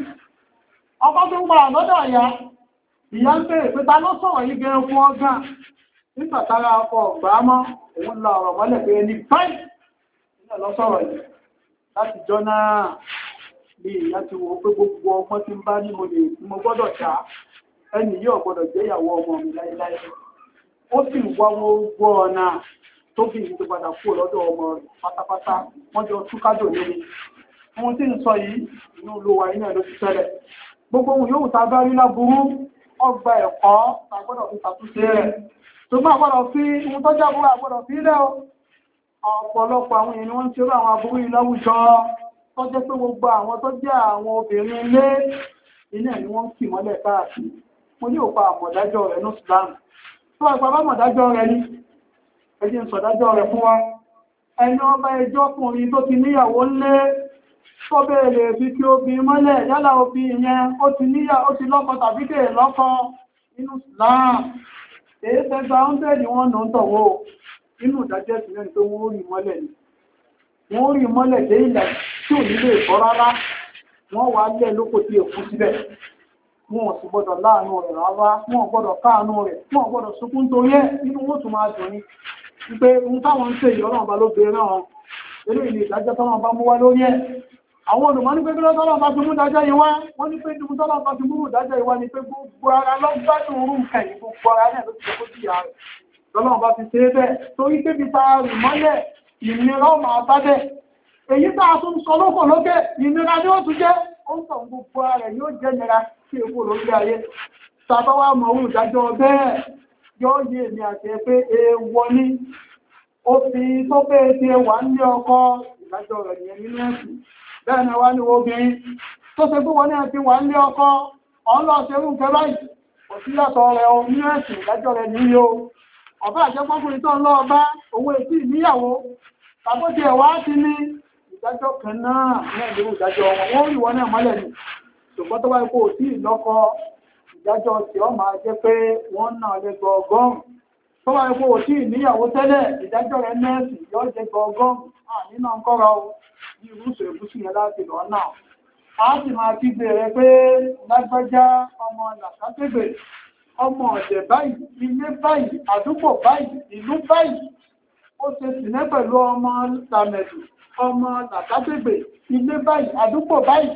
[SPEAKER 1] ọkọ tó ń padà lọ́dọ̀ ìyá ìyá ń bèèrè pé ta ló sọ̀rọ̀ yìí gẹ̀rẹ́ fún ọgá nígbà tára ọkọ̀ ọ̀gbà mọ́ òun la ọ̀rọ̀ mọ́lẹ̀ pé ẹni báyìí nílẹ̀ lọ́sọ̀rọ̀ yìí láti jọ náà ní ìyá ti wo pé gbogbo ọgbọ́n tí ń bá ní mo lè mo gbọ́dọ̀ ṣá ẹni yóò gbọ́dọ̀ jẹ́ ìyàwó ọmọ mi láéláé ó sì wá gbogbo ọ̀nà tó bí ìyí tó padà kúrò lọ́dọ̀ ọmọ rẹ̀ pátápátá wọ́n jọ túkádò lórí ohun tí ń sọ yìí inú olówó iná ló ti tẹ́lẹ̀ gbogbo ohun yóò ta bá rí láburú ọgbà ẹ̀kọ́ ta gbọ́dọ̀ fi ṣàtúnṣe rẹ̀ tó máa gbọ́dọ̀ fi ohun tó jábọ̀ àgbọ́dọ̀ fi lẹ́ ọ̀pọ̀lọpọ̀ àwọn èèyàn wọ́n ti rú àwọn aburú yìí láwùjọ tó jẹ́ pé gbogbo àwọn tó jẹ́ àwọn obìnrin ilé iná ni wọ́n kì mọ́lẹ̀ káàkiri mo ní òpa àmọ̀dájọ́ rẹ̀ ní Islam tó wà pàbá mọ̀dájọ́ rẹ̀ ní ẹjẹ́ ń sọ̀dájọ́ rẹ̀ fún wa ẹni ọba ẹjọ́ ọkùnrin tó ti níyàwó ńlé tó bẹ̀rẹ̀ fi kí obìnrin mọ́lẹ̀ yálà obìnrin yẹn ó ti níyà ó ti lọ́kọ tàbí kèrè lọ́kọ nínú Islam èyí tẹgbà oúnjẹ ni wọ́n nà ń tọ̀wọ́ inú ìdájọ́ ìsìnlẹ̀ tó wọ́n rí mọ́lẹ̀ ni wọ́n rí mọ́lẹ̀ dé ilẹ̀ tí ò nílé ìfọ́ rárá wọ́n wá lẹ́ lóko tí èkú síbẹ̀ wọn ò sì gbọ́dọ̀ láàánú rẹ̀ rárá wọn ò gbọ́dọ̀ káàánú rẹ̀ wọn ò gbọ́dọ̀ sunkún torí ẹ̀ nínú wọn tún máa dùn ní wípé ohun táwọn ń ṣe yìí ọlọ́run bá ló bèèrè náà eléyìí ni ìdájọ́ tọ́lọ́run bá mú wá lórí ẹ̀ àwọn olùmọ̀ ní pé bí lọ́tọ́lọ́run bá ti mú dájọ́ yìí wá wọ́n ní pé dùn tọ́lọ́run bá ti mú dájọ́ yìí wá ni pé gbogbo ara lọ́gbádùn orú nǹkan yìí gbogbo ara náà ló ti ṣe kó jìyà rẹ̀ lọ́lọ́run bá ti ṣe é bẹ́ẹ̀ torí pé bí ta rì mọ́lẹ̀ ìnira ó máa bá bẹ́ẹ̀ èyí tá a tún sọ lókò lókè ìnira ni ó tún jẹ́ ó ń tàn gbogbo ara rẹ̀ yóò jẹ́ nira sí èkó lórí ayé tàbá wá mọ̀ orú ìdájọ́ bẹ́ẹ̀ yóò yé èmi àti ẹ pé èèwọ̀ ni ó fi tó bẹ́ẹ̀ ti wà ní ọkọ ìdájọ́ rẹ̀ nìyẹn nínú ẹ̀sìn bẹ́ẹ̀ ni wá ní obìnrin tó ṣe fún wọn ní ẹ̀sìn wà ní ọkọ ọlọ́ọ̀ṣẹ́rù nǹkan báyìí kò sí yàtọ̀ rẹ̀ o nínú ẹ̀sìn ìdájọ́ rẹ̀ níyì o ọ̀bá àjẹpọ́kùnrin tó ń lọ bá owó etí ìníyàwó tàbótí ẹ̀wà ti ní ìdájọ́ kan náà ní ẹ̀lẹ́rù ìdájọ́ wọn wọ́n rí wọn náà mọ́lẹ̀ ní ṣùgbọ́n tó wáyé kó tí ìlọ́kọ ìdájọ́ tí ó máa jẹ́ pé wọ́n náà lè gbọ́ ọgọ́rùn tó wáyé kó tí ìníyàwó tẹ́lẹ̀ ìdájọ́ rẹ̀ nẹ́ẹ̀sì yóò jẹ́ gbọ́ ọgọ́rùn nínú ọkọ́ra o ní irúṣẹ́ ìbúsí yẹn láti lọ náà a sì máa fi bèèrè pé lágbájá ọmọ làkàtẹ́gbè ọmọ ọ̀dẹ̀ báyìí ilé báyìí àdúgbò báyìí ìlú báyìí ó ṣe sìnẹ́ pẹ̀lú ọmọ làmẹ̀dù ọmọ làkàtẹ́gbè ilé báyìí àdúgbò báyìí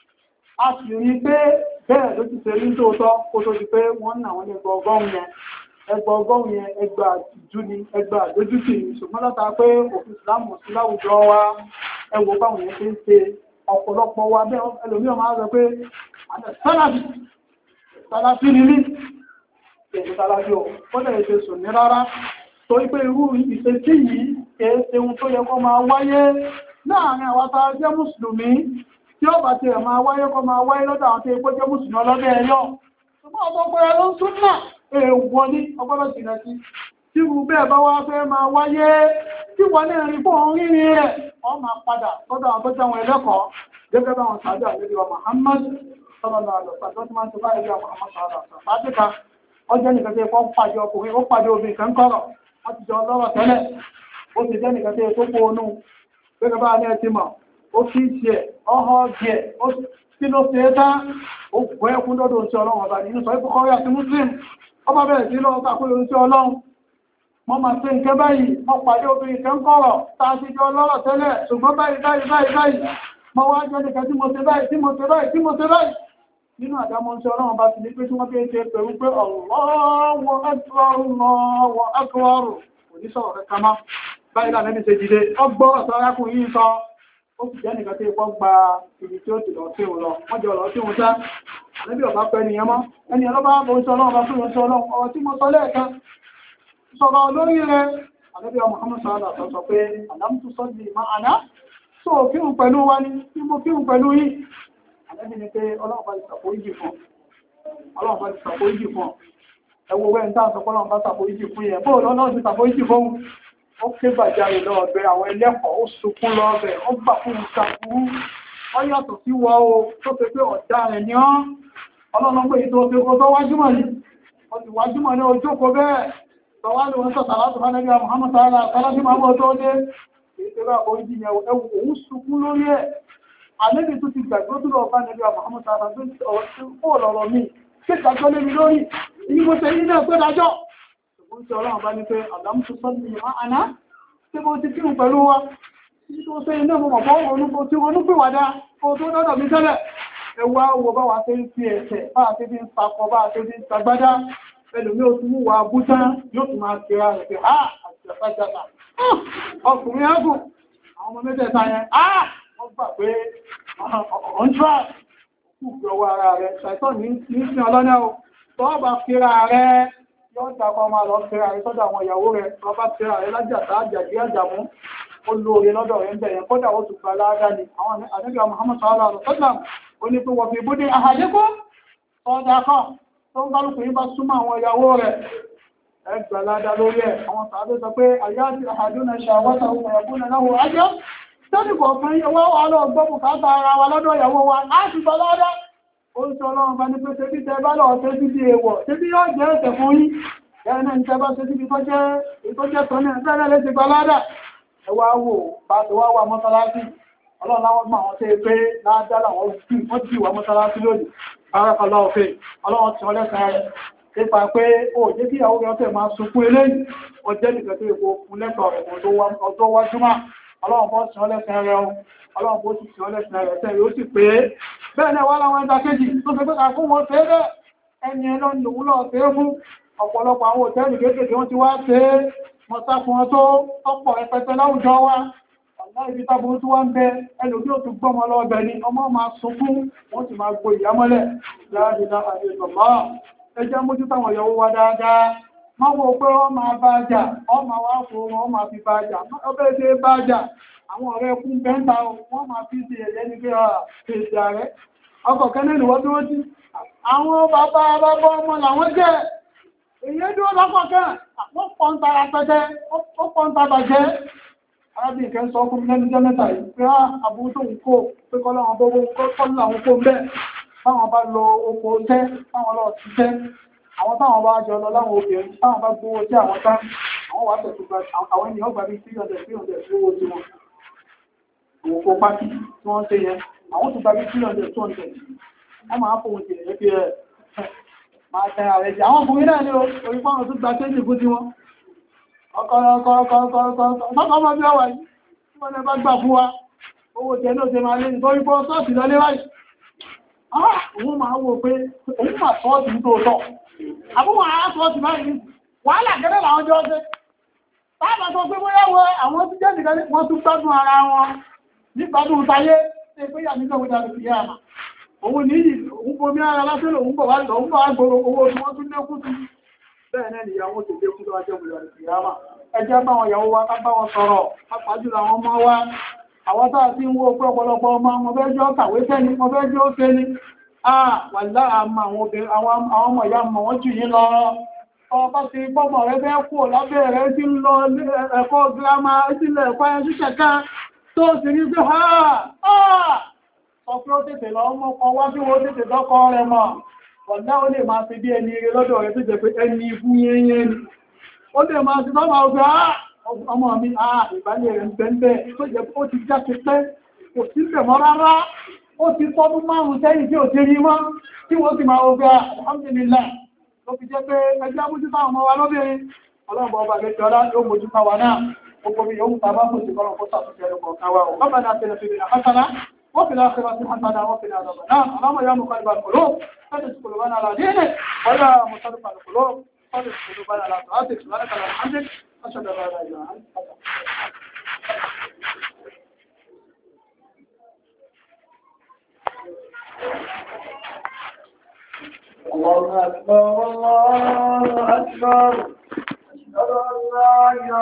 [SPEAKER 1] a sì rí pé bẹ́ẹ̀ ló ti ṣe rí tóótọ́ kó tó di pé wọ́n náà wọ́n ní ẹgbẹ́ ọgọ́rùn yẹn ẹgbẹ́ ọgọ́rùn yẹn ẹgbẹ́ àjú ni ẹgbẹ́ àdójútì ṣùgbọ́n látà pé òfin ìsìlámù sí láwùjọ wa ẹwọ báwọn yẹn ṣe ń ṣe ọ̀pọ̀lọpọ̀ wa bẹ́ẹ̀ ẹlòmíràn máa rẹ pé sálàbí sálàbí nílí èdè sálàbí ọ̀ kọ́lẹ̀ èdè sùn ní rárá torí pé irú ìṣesí yìí kìí ṣe ohun tó yẹ kó máa wáyé láàrin àwọn tá a jẹ́ mùsùlùmí tí ó bá ti rẹ̀ máa wáyé kó máa wáyé lọ́dọ̀ àwọn tí epo jẹ́ mùsùlùmí ọlọ́dẹ̀ ẹ̀yọ́ ṣùgbọ́n ọgbọ́n pẹ̀lú ló ń tún náà èèwọ̀ ní ọgbọ́dọ̀ jìnà sí tí irú bẹ́ẹ̀ bá wá fẹ́ máa wáyé tí wọ́n ní rí fún orí rí rẹ̀ wọ́n máa padà sọ́dọ̀ àwọn tó jẹ́ àwọn ẹlẹ́kọ̀ọ́ gẹ́gẹ́ bá wọn sàájú àlejò Muhammad sallallahu alaihi wasallam tó máa ń tó báyìí bí Muhammad sallallahu alaihi wasallam látíkà ọjọ́ nìkan tí ó pàdé ọkùnrin ó pàdé obìnrin kan kọ́rọ̀ wọ́n ti jọ lọ́rọ̀ tẹ́lẹ̀ ó ti jẹ́ nìkan tí ó tó pòónú gẹ́gẹ́ bá ní ẹtì mọ̀ ó kí ṣe ọ̀họ́ díẹ̀ ó kí ló ṣe é tá ó gbọ́ ẹkún dọ́dọ̀ oṣù ọlọ́run ọba nínú sọ ìfúkọ́rí àti Muslim ọba bẹ̀rẹ̀ sí lọ́wọ́ sàkóyò oṣù ọlọ́run wọ́n máa ṣe nǹkan báyìí wọ́n pàdé obìnrin kan kọ́rọ̀ tá a ti jọ lọ́rọ̀ tẹ́lẹ̀ ṣùgbọ́n báyìí báyìí báyìí báyìí mo wá jẹ́ nìkan tí mo ṣe báyìí tí mo ṣe báyìí tí mo ṣe báyìí nínú àdámọ́ oṣù ọlọ́run bá ti ní pé tí wọ́n fi ṣe pẹ̀lú pé Allahu akbar Allahu akbar oníṣọ̀rọ̀ rẹ̀ kama báyìí láti ṣe dìde ọgbọ́ ọ̀sọ̀ arákùnrin yìí sọ ó sì jẹ́ nìkan tí ó gba ibi tí ó ti lọ sí òun lọ wọ́n jọ lọ sí òun sá níbi ọ̀bá pẹ́ nìyẹn mọ́ ẹni ọlọ́bá bó ń sọ ọlọ́run bá fún ìrọsí ọlọ́run ọ̀rọ̀ tí mo sọ lẹ́ẹ̀kan sọ̀rọ̀ lórí rẹ̀ àlẹ́bí ọmọ Muhammad sọ́ọ́lá sọ sọ pé àlámùtú sọ́ọ̀lì máa àná tó kírun pẹ̀lú wa ní tí mo kírun pẹ̀lú yìí àlẹ́bí ni pé ọlọ́run bá ti ṣàforíjì fún ọlọ́run bá ti ṣàforíjì fún ẹwọ wẹ́ ń tàà sọ pọ́lọ́run bá ṣàforíjì fún yẹn bóò lọ́nà ti ṣàforíjì fún ó ké bàjáre lọ́ọ̀bẹ̀ àwọn ẹlẹ́kọ̀ọ́ ó sunkún lọ́ọ̀bẹ̀ ó gbà fún ìṣàkúrú ó yàtọ̀ sí wọ́ o tó fẹ́ pé ọ̀dá rẹ̀ ní ọ́ ọlọ́run pé ìtò òfin kò tó wájúmọ̀ ní ó ti wájúmọ̀ ní ojú kò bẹ́ẹ̀ tọwá lè wọ́n sọ̀tà láti fánẹ́bí Muhammad sàálà sálájú máa tó dé ìṣẹ́lá àforíjì yẹn ẹwù òun sunkún lórí ẹ̀ àlébì tó ti gbàgbé tó lọ bá nẹ́bí Muhammad sàálà tó lọ́rọ̀ mi ṣé ìdájọ́ lé mi lórí ní mo ṣe ní náà pé dájọ́ ó ń sọ ọlọ́run bá ní pé àdámùsù sọ́dún ìmọ̀ àná tí mo ti kírun pẹ̀lú wa tí ó ṣe iná mọ̀ fọ́ olúkọ tí olúpìwàdá kó tó dọ́dọ̀ mi tẹ́lẹ̀ ẹwà owó bá wa ṣe ń fi ẹ̀ṣẹ̀ bá a ṣe fi ń sakọ bá a ṣe fi ń sagbádá ẹlòmí ó tún mú wa bútán yóò tún máa kira rẹ̀ pé ah àti àfájáta ọkùnrin ẹ̀gùn àwọn ọmọ mẹ́tẹ̀ẹ̀ta yẹn ah wọ́n gbà pé ọ̀ntrà òkú fi ọwọ́ ara rẹ̀ ṣàìtọ́ ní sí ọlọ́nà o tọ́ bá kira rẹ̀ yóò dàpọ̀ máa lọ kira rẹ̀ sọ́dọ̀ àwọn ìyàwó rẹ̀ tọ́ bá kira rẹ̀ lájàtà àjàdí àjàmú ó lóore lọ́dọ̀ rẹ̀ ń bẹ̀yẹn kódà ó tún gba láàdá ni àwọn ànábì Muhammad sallallahu alaihi wasallam ó ní pé wọ́n fi búdé ahadikum ọ̀dà kan tó ń kálukú yín bá súnmọ́ àwọn ìyàwó rẹ̀ ẹgbà láàdá lórí ẹ̀ àwọn sàádé sọ pé àyáàtì àhàdúnà ṣàwọ́ta ohun ẹ̀kúnlẹ̀ náà ajọ́ tẹ́lifọ̀ fún ìyàwó wa lọ gbọ́bù káàtà ara wa lọ́dọ̀ ìyàwó wa láti gbà láàdá ó ń sọ ọlọ́run bá ní pé ṣe bí tẹ bá lọ ṣe bí èèwọ̀ ṣe bí yóò jẹ́ ẹ̀ṣẹ̀ fún yín ẹ̀rẹ́ náà ń tẹ́ bá ṣe bí tó jẹ́ tọ́ náà bẹ́ẹ̀ lè ti gbà láàdá ẹwà wò bá ti wá wà mọ́sálásí ọlọ́run láwọn gbọ́n àwọn tẹ́ pé láàdá làwọn wọ́n ti wà mọ́sálásí lónìí arákọ̀ọ́lá òfin ọlọ́run tí wọ́n lẹ́sàn rẹ̀ nípa pé ó jẹ́ kí ìyàwó rẹ̀ tẹ̀ máa sunkún eléyìí ọjẹ́ nìkan tó èkó fún lẹ́tọ̀ ọjọ́ wájúmọ́ ọlọ́run bọ́ sí ọlẹ́sàn rẹ̀ ọlọ́run bó sì sí ọlẹ́sàn rẹ̀ tẹ́ yóò sì pé bẹ́ẹ̀ náà wá láwọn ẹ̀dá kejì tó fẹ́ pẹ́ta fún wọn fẹ́ bẹ́ẹ̀ ẹni ẹlọ́ ni òun lọ fẹ́ fún ọ̀pọ̀lọpọ̀ àwọn òtẹ́ẹ̀lì kéékèèké wọ́n ti wá fẹ́ mọ́sá fún wọn tó ọ̀pọ̀ rẹpẹtẹ láwùjọ wa ọ̀nà ibi tábùrú tí wọ́n ń bẹ ẹlòmí ò tún gbọ́mọ lọ́ọ̀bẹ̀ ni ọmọ máa sunkún wọ́n sì máa gbo ìyámọ́lẹ̀ láàrin àti ìtọ̀mọ́ ẹjẹ́ mójú táwọn ìyàwó wa dáadáa má wo pé wọ́n máa bá jà wọ́n máa wá fún wọn máa fi bá jà ọbẹ̀ ṣe bá jà àwọn ọ̀rẹ́ kún bẹ́ńtà wọ́n máa fi ṣe ẹ̀yẹ́ ní pé fèsì ààrẹ ọkọ̀ kẹ́lẹ́ ni wọ́n dúró sí àwọn bàbá bàbá ọmọ làwọn jẹ́ èyí dúró lọ́pọ̀ kẹ́ wọ́n pọ́n tara pẹ́tẹ́ ó pọ́n tara jẹ́ arábìnrin kẹ́ ń sọ fún mi lẹ́nu jẹ́ mẹ́ta yìí pé àbúrú tó ń kó pé kọ́lọ́wọ́n bó kọ́lọ́ àwọn kó ń bẹ́ẹ̀ táwọn bá lọ oko tẹ́ táwọn lọ ti tẹ́ àwọn táwọn bá jọ lọ láwọn obìnrin táwọn bá gbówó tí àwọn tán àwọn wà tẹ̀sùn gba àwọn ènìyàn gbà bí three hundred three hundred owó tí wọn àwọn oko pátí tí wọ́n ṣe yẹn àwọn tó gba bí three hundred two hundred wọ́n máa fòun tì ní pé ẹ máa tẹ ààrẹ jẹ àwọn ọkùnrin náà ní orí fáwọn tó gba twenty fún tí wọn ọkọ ọkọ ọkọ ọkọ ọkọ ọkọ ọmọ bí ọwà yìí tí wọ́n bá gbà fún wa owó tẹ náà ṣe máa lé nítorí pé ṣọ́ọ̀ṣì lọ lé báyìí òun máa wò pé òun máa sọ́ọ̀tì ní tòótọ́ àbúmọ̀ ara sọ́ọ̀tì báyìí wàhálà gẹ́gẹ́ làwọn jọ ṣe táàbà sọ pé bóyá wọ àwọn tí jẹ́ nìkan wọ́n tún gbádùn ara wọn nígbádùn táyé ṣe pé yà nígbà wọ́n fi yá àmà òun ní yìí òun bomi ara lásìlò òun bọ̀ wá lọ òun bọ̀ wá gbòòrò owó tí wọ́n tún lékún sí bẹ́ẹ̀ náà nìyàwó tó lékún tó wá jẹ́ òun fi yá àmà ẹjẹ́ báwọn ìyàwó wa ká bá wọn sọ̀rọ̀ pápá jùlọ àwọn ọmọ wa àwọn táà sí ń wó pé ọ̀pọ̀lọpọ̀ ọmọ ọmọ fẹ́ jọ kàwé sẹ́ni ọmọ fẹ́ jọ ṣe ni ah wà láàmà àwọn obìnrin àwọn ọmọ ìyá mọ̀ wọ́n jù yí lọ ọba ti gbọ́mọ̀ rẹ fẹ́ kú lábẹ́ rẹ tí ń lọ ẹ̀kọ́ gírámà ìsìnlẹ̀ ẹ̀kọ́ ẹ̀ ṣíṣẹ̀ ká tó sì rí sí ha ah sọ pé ó tètè lọ ọmọ kan wá bí wọ́n tètè dọ́kọ rẹ mọ̀ ọ̀dá ó lè máa fi bí ẹni ire lọ́dọ̀ rẹ tó jẹ́ pé ẹni ikú yẹnyẹn ni ó lè máa ti sọ́mà ọgbẹ́ ah ọmọ mi ah ìbálẹ̀ rẹ̀ ń bẹ́ẹ̀ tó jẹ́ pé ó ti já ti pẹ́ kò sí bẹ̀mọ́ rárá ó ti fọ́dún márùn-ún sẹ́yìn tí ò ti rí mọ́ tí wọ́n sì máa ọgbẹ́ alhamdulillah ló fi jẹ́ pé ẹgbẹ́ mójútó àwọn ọmọ wa lóbìnrin ọlọ́pàá ọba gẹ́gẹ́ ọlá yóò mójútó wa náà gbogbo mi yóò tàbá kò sí kọ́lọ̀ kó sàtúnṣe ẹ̀rọ kọ̀ọ̀kan wa ò bábà náà tẹ̀lé fèrè àkásánà wọ́n fi láàkẹ́ wá sí hasana wọ́n fi láàkẹ́ wá náà aláwọ̀ ya mú kọ́lẹ̀ kòló fẹ́lẹ̀ sí kòló bá náà ládìíní wọ́lá mọ̀sálù kòló fẹ́lẹ̀ sí kòló bá náà ládìíní الله أكبر الله أكبر أشهد أن لا إله